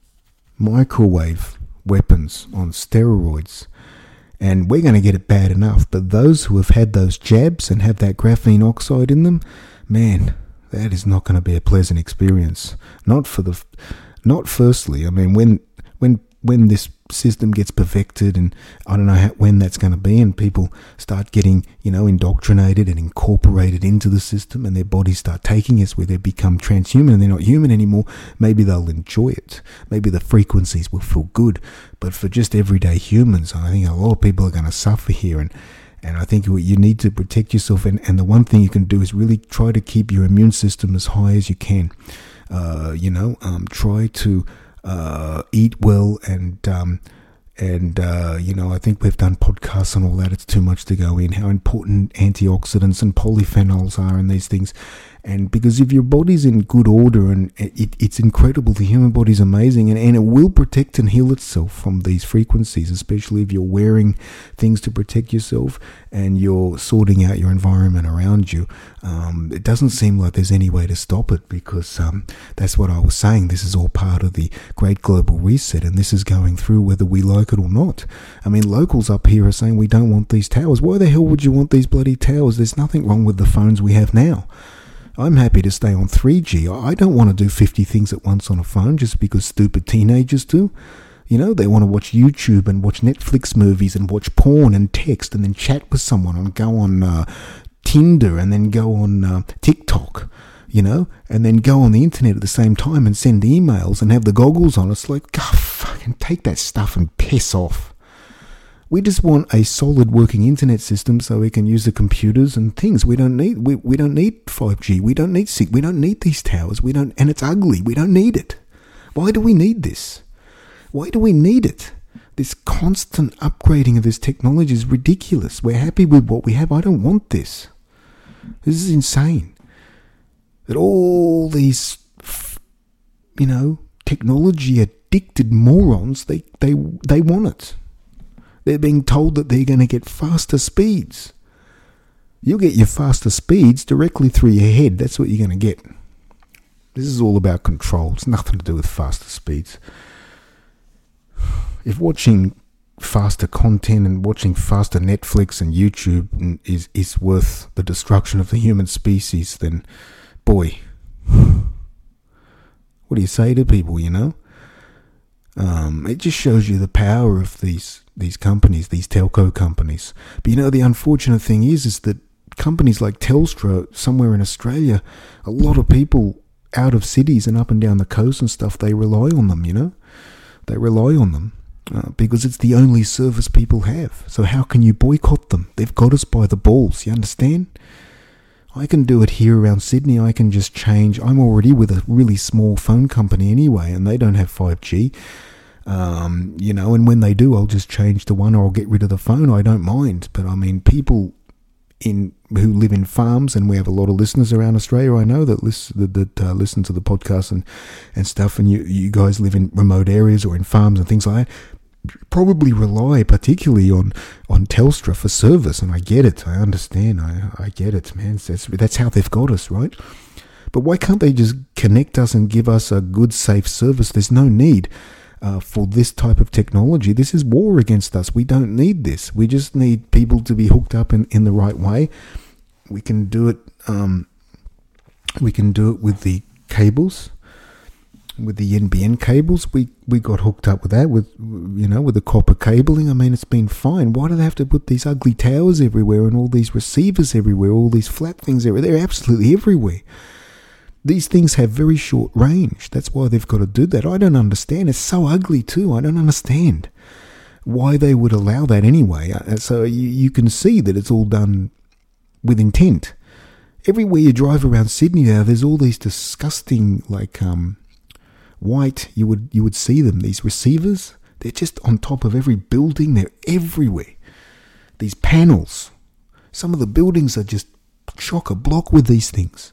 microwave weapons on steroids. And we're going to get it bad enough. But those who have had those jabs and have that graphene oxide in them, man, that is not going to be a pleasant experience. Not for the, not firstly. I mean, when when when this system gets perfected, and I don't know how, when that's going to be, and people start getting, you know, indoctrinated and incorporated into the system, and their bodies start taking us where they become transhuman and they're not human anymore, maybe they'll enjoy it. Maybe the frequencies will feel good. But for just everyday humans, I think a lot of people are going to suffer here, and and I think you need to protect yourself, and, and the one thing you can do is really try to keep your immune system as high as you can. Uh, you know, um, try to Uh, eat well, and um, and uh, you know, I think we've done podcasts on all that. It's too much to go in. How important antioxidants and polyphenols are in these things, and because if your body's in good order, and it, it's incredible, the human body's amazing, and, and it will protect and heal itself from these frequencies, especially if you're wearing things to protect yourself and you're sorting out your environment around you. Um, it doesn't seem like there's any way to stop it, because um, that's what I was saying. This is all part of the great global reset, and this is going through whether we like it or not. I mean, locals up here are saying we don't want these towers. Why the hell would you want these bloody towers? There's nothing wrong with the phones we have now. I'm happy to stay on three G. I don't want to do fifty things at once on a phone just because stupid teenagers do. You know, they want to watch YouTube and watch Netflix movies and watch porn and text and then chat with someone and go on uh, Tinder and then go on uh, TikTok, you know, and then go on the internet at the same time and send emails and have the goggles on. It's like, God, fucking take that stuff and piss off. We just want a solid working internet system so we can use the computers and things. We don't need we, we don't need five G. We don't need we don't need these towers. We don't, and it's ugly. We don't need it. Why do we need this? Why do we need it? This constant upgrading of this technology is ridiculous. We're happy with what we have. I don't want this. This is insane. That all these, you know, technology addicted morons, they they they want it. They're being told that they're going to get faster speeds. You'll get your faster speeds directly through your head. That's what you're going to get. This is all about control. It's nothing to do with faster speeds. If watching faster content and watching faster Netflix and YouTube is, is worth the destruction of the human species, then, boy, what do you say to people, you know? Um, it just shows you the power of these these companies, these telco companies. But you know, the unfortunate thing is, is that companies like Telstra, somewhere in Australia, a lot of people out of cities and up and down the coast and stuff, they rely on them, you know? They rely on them uh, because it's the only service people have. So how can you boycott them? They've got us by the balls, you understand? I can do it here around Sydney. I can just change. I'm already with a really small phone company anyway, and they don't have five G. Um, you know, and when they do, I'll just change to one or I'll get rid of the phone. I don't mind. But I mean, people in who live in farms, and we have a lot of listeners around Australia, I know, that listen, that, that uh, listen to the podcast and, and stuff, and you, you guys live in remote areas or in farms and things like that, probably rely particularly on, on Telstra for service, and I get it. I understand. I, I get it, man. That's, that's how they've got us, right? But why can't they just connect us and give us a good, safe service? There's no need Uh, for this type of technology. This is war against us. We don't need this. We just need people to be hooked up in, in the right way. We can do it. Um, we can do it with the cables. with the N B N cables, we, we got hooked up with that, with, you know, with the copper cabling. I mean, it's been fine. Why do they have to put these ugly towers everywhere and all these receivers everywhere, all these flat things everywhere? They're absolutely everywhere. These things have very short range. That's why they've got to do that. I don't understand. It's so ugly too. I don't understand why they would allow that anyway. So you, you can see that it's all done with intent. Everywhere you drive around Sydney now, there's all these disgusting, like, um, white, you would you would see them, these receivers. They're just on top of every building. They're everywhere. These panels. Some of the buildings are just chock-a-block with these things.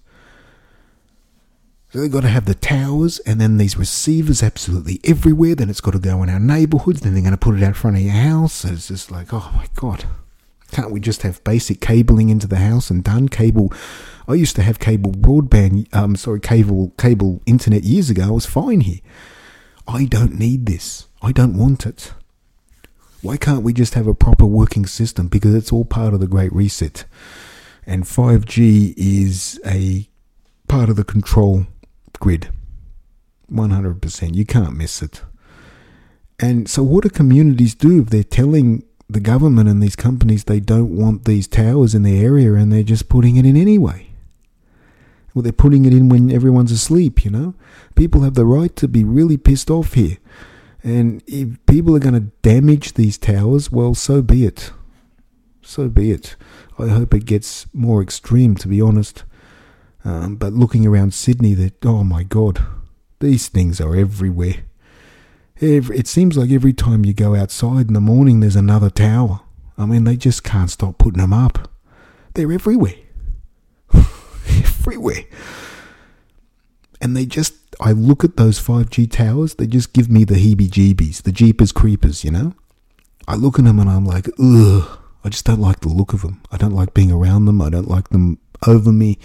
So they've got to have the towers and then these receivers absolutely everywhere. Then it's got to go in our neighbourhoods. Then they're going to put it out front of your house. It's just like, oh my God. Can't we just have basic cabling into the house and done? Cable. I used to have cable broadband, um, sorry, cable, cable internet years ago. I was fine here. I don't need this. I don't want it. Why can't we just have a proper working system? Because it's all part of the Great Reset. And five G is a part of the control grid. one hundred percent. You can't miss it. And so what do communities do if they're telling the government and these companies they don't want these towers in their area and they're just putting it in anyway? Well, they're putting it in when everyone's asleep, you know? People have the right to be really pissed off here. And if people are going to damage these towers, well, so be it. So be it. I hope it gets more extreme, to be honest. Um, but looking around Sydney, that oh my God, these things are everywhere. Every, it seems like every time you go outside in the morning, there's another tower. I mean, they just can't stop putting them up. They're everywhere. Everywhere. And they just, I look at those five G towers, they just give me the heebie-jeebies, the jeepers creepers, you know? I look at them and I'm like, ugh, I just don't like the look of them. I don't like being around them. I don't like them over me.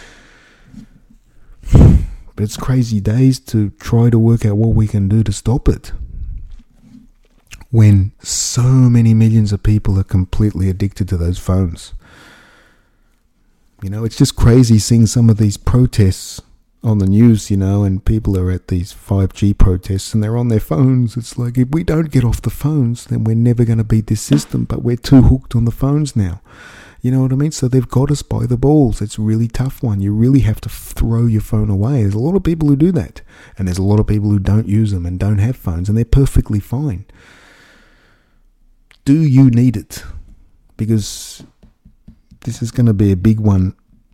But it's crazy days to try to work out what we can do to stop it. When so many millions of people are completely addicted to those phones. You know, it's just crazy seeing some of these protests on the news, you know, and people are at these five G protests and they're on their phones. It's like, if we don't get off the phones, then we're never going to beat this system, but we're too hooked on the phones now. You know what I mean? So they've got us by the balls. It's a really tough one. You really have to throw your phone away. There's a lot of people who do that. And there's a lot of people who don't use them and don't have phones, and they're perfectly fine. Do you need it? Because this is going to be a big one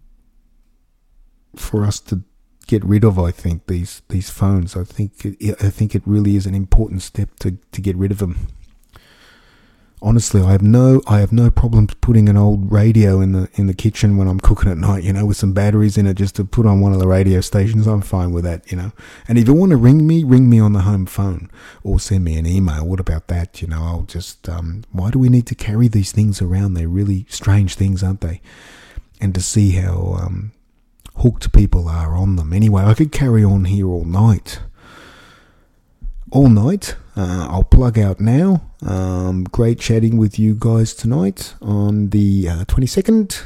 for us to get rid of, I think, these these phones. I think it, I think it really is an important step to, to get rid of them. Honestly, I have no I have no problems putting an old radio in the in the kitchen when I'm cooking at night, you know, with some batteries in it just to put on one of the radio stations. I'm fine with that, you know. And if you want to ring me, ring me on the home phone or send me an email. What about that? You know, I'll just, um, why do we need to carry these things around? They're really strange things, aren't they? And to see how um, hooked people are on them. Anyway, I could carry on here all night. All night. Uh, I'll plug out now. Um, great chatting with you guys tonight on the uh, twenty-second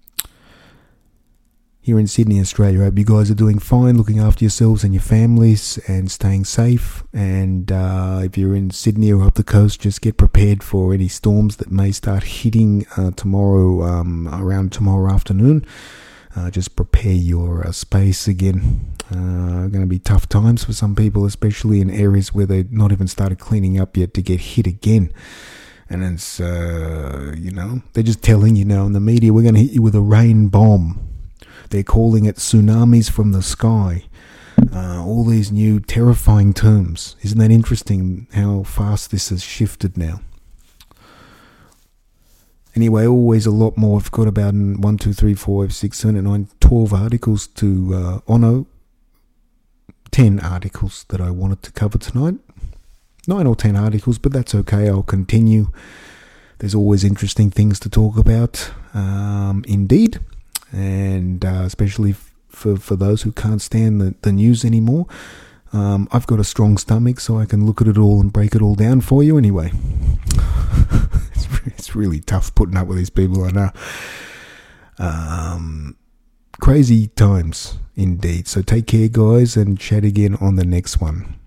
here in Sydney, Australia. I hope you guys are doing fine, looking after yourselves and your families and staying safe. And uh, if you're in Sydney or up the coast, just get prepared for any storms that may start hitting uh, tomorrow, um, around tomorrow afternoon. Uh, just prepare your uh, space again. Uh, going to be tough times for some people, especially in areas where they've not even started cleaning up yet to get hit again. And it's, uh, you know, they're just telling you now in the media, we're going to hit you with a rain bomb. They're calling it tsunamis from the sky. Uh, all these new terrifying terms. Isn't that interesting how fast this has shifted now? Anyway, always a lot more. I've got about one, two, three, four, five, six, seven, eight, nine, twelve articles to, uh, oh no, ten articles that I wanted to cover tonight. Nine or ten articles, but that's okay. I'll continue. There's always interesting things to talk about, um, indeed. And uh, especially f- for, for those who can't stand the, the news anymore. Um, I've got a strong stomach, so I can look at it all and break it all down for you anyway. it's, it's really tough putting up with these people, I know. Um, crazy times indeed. So take care, guys, and chat again on the next one.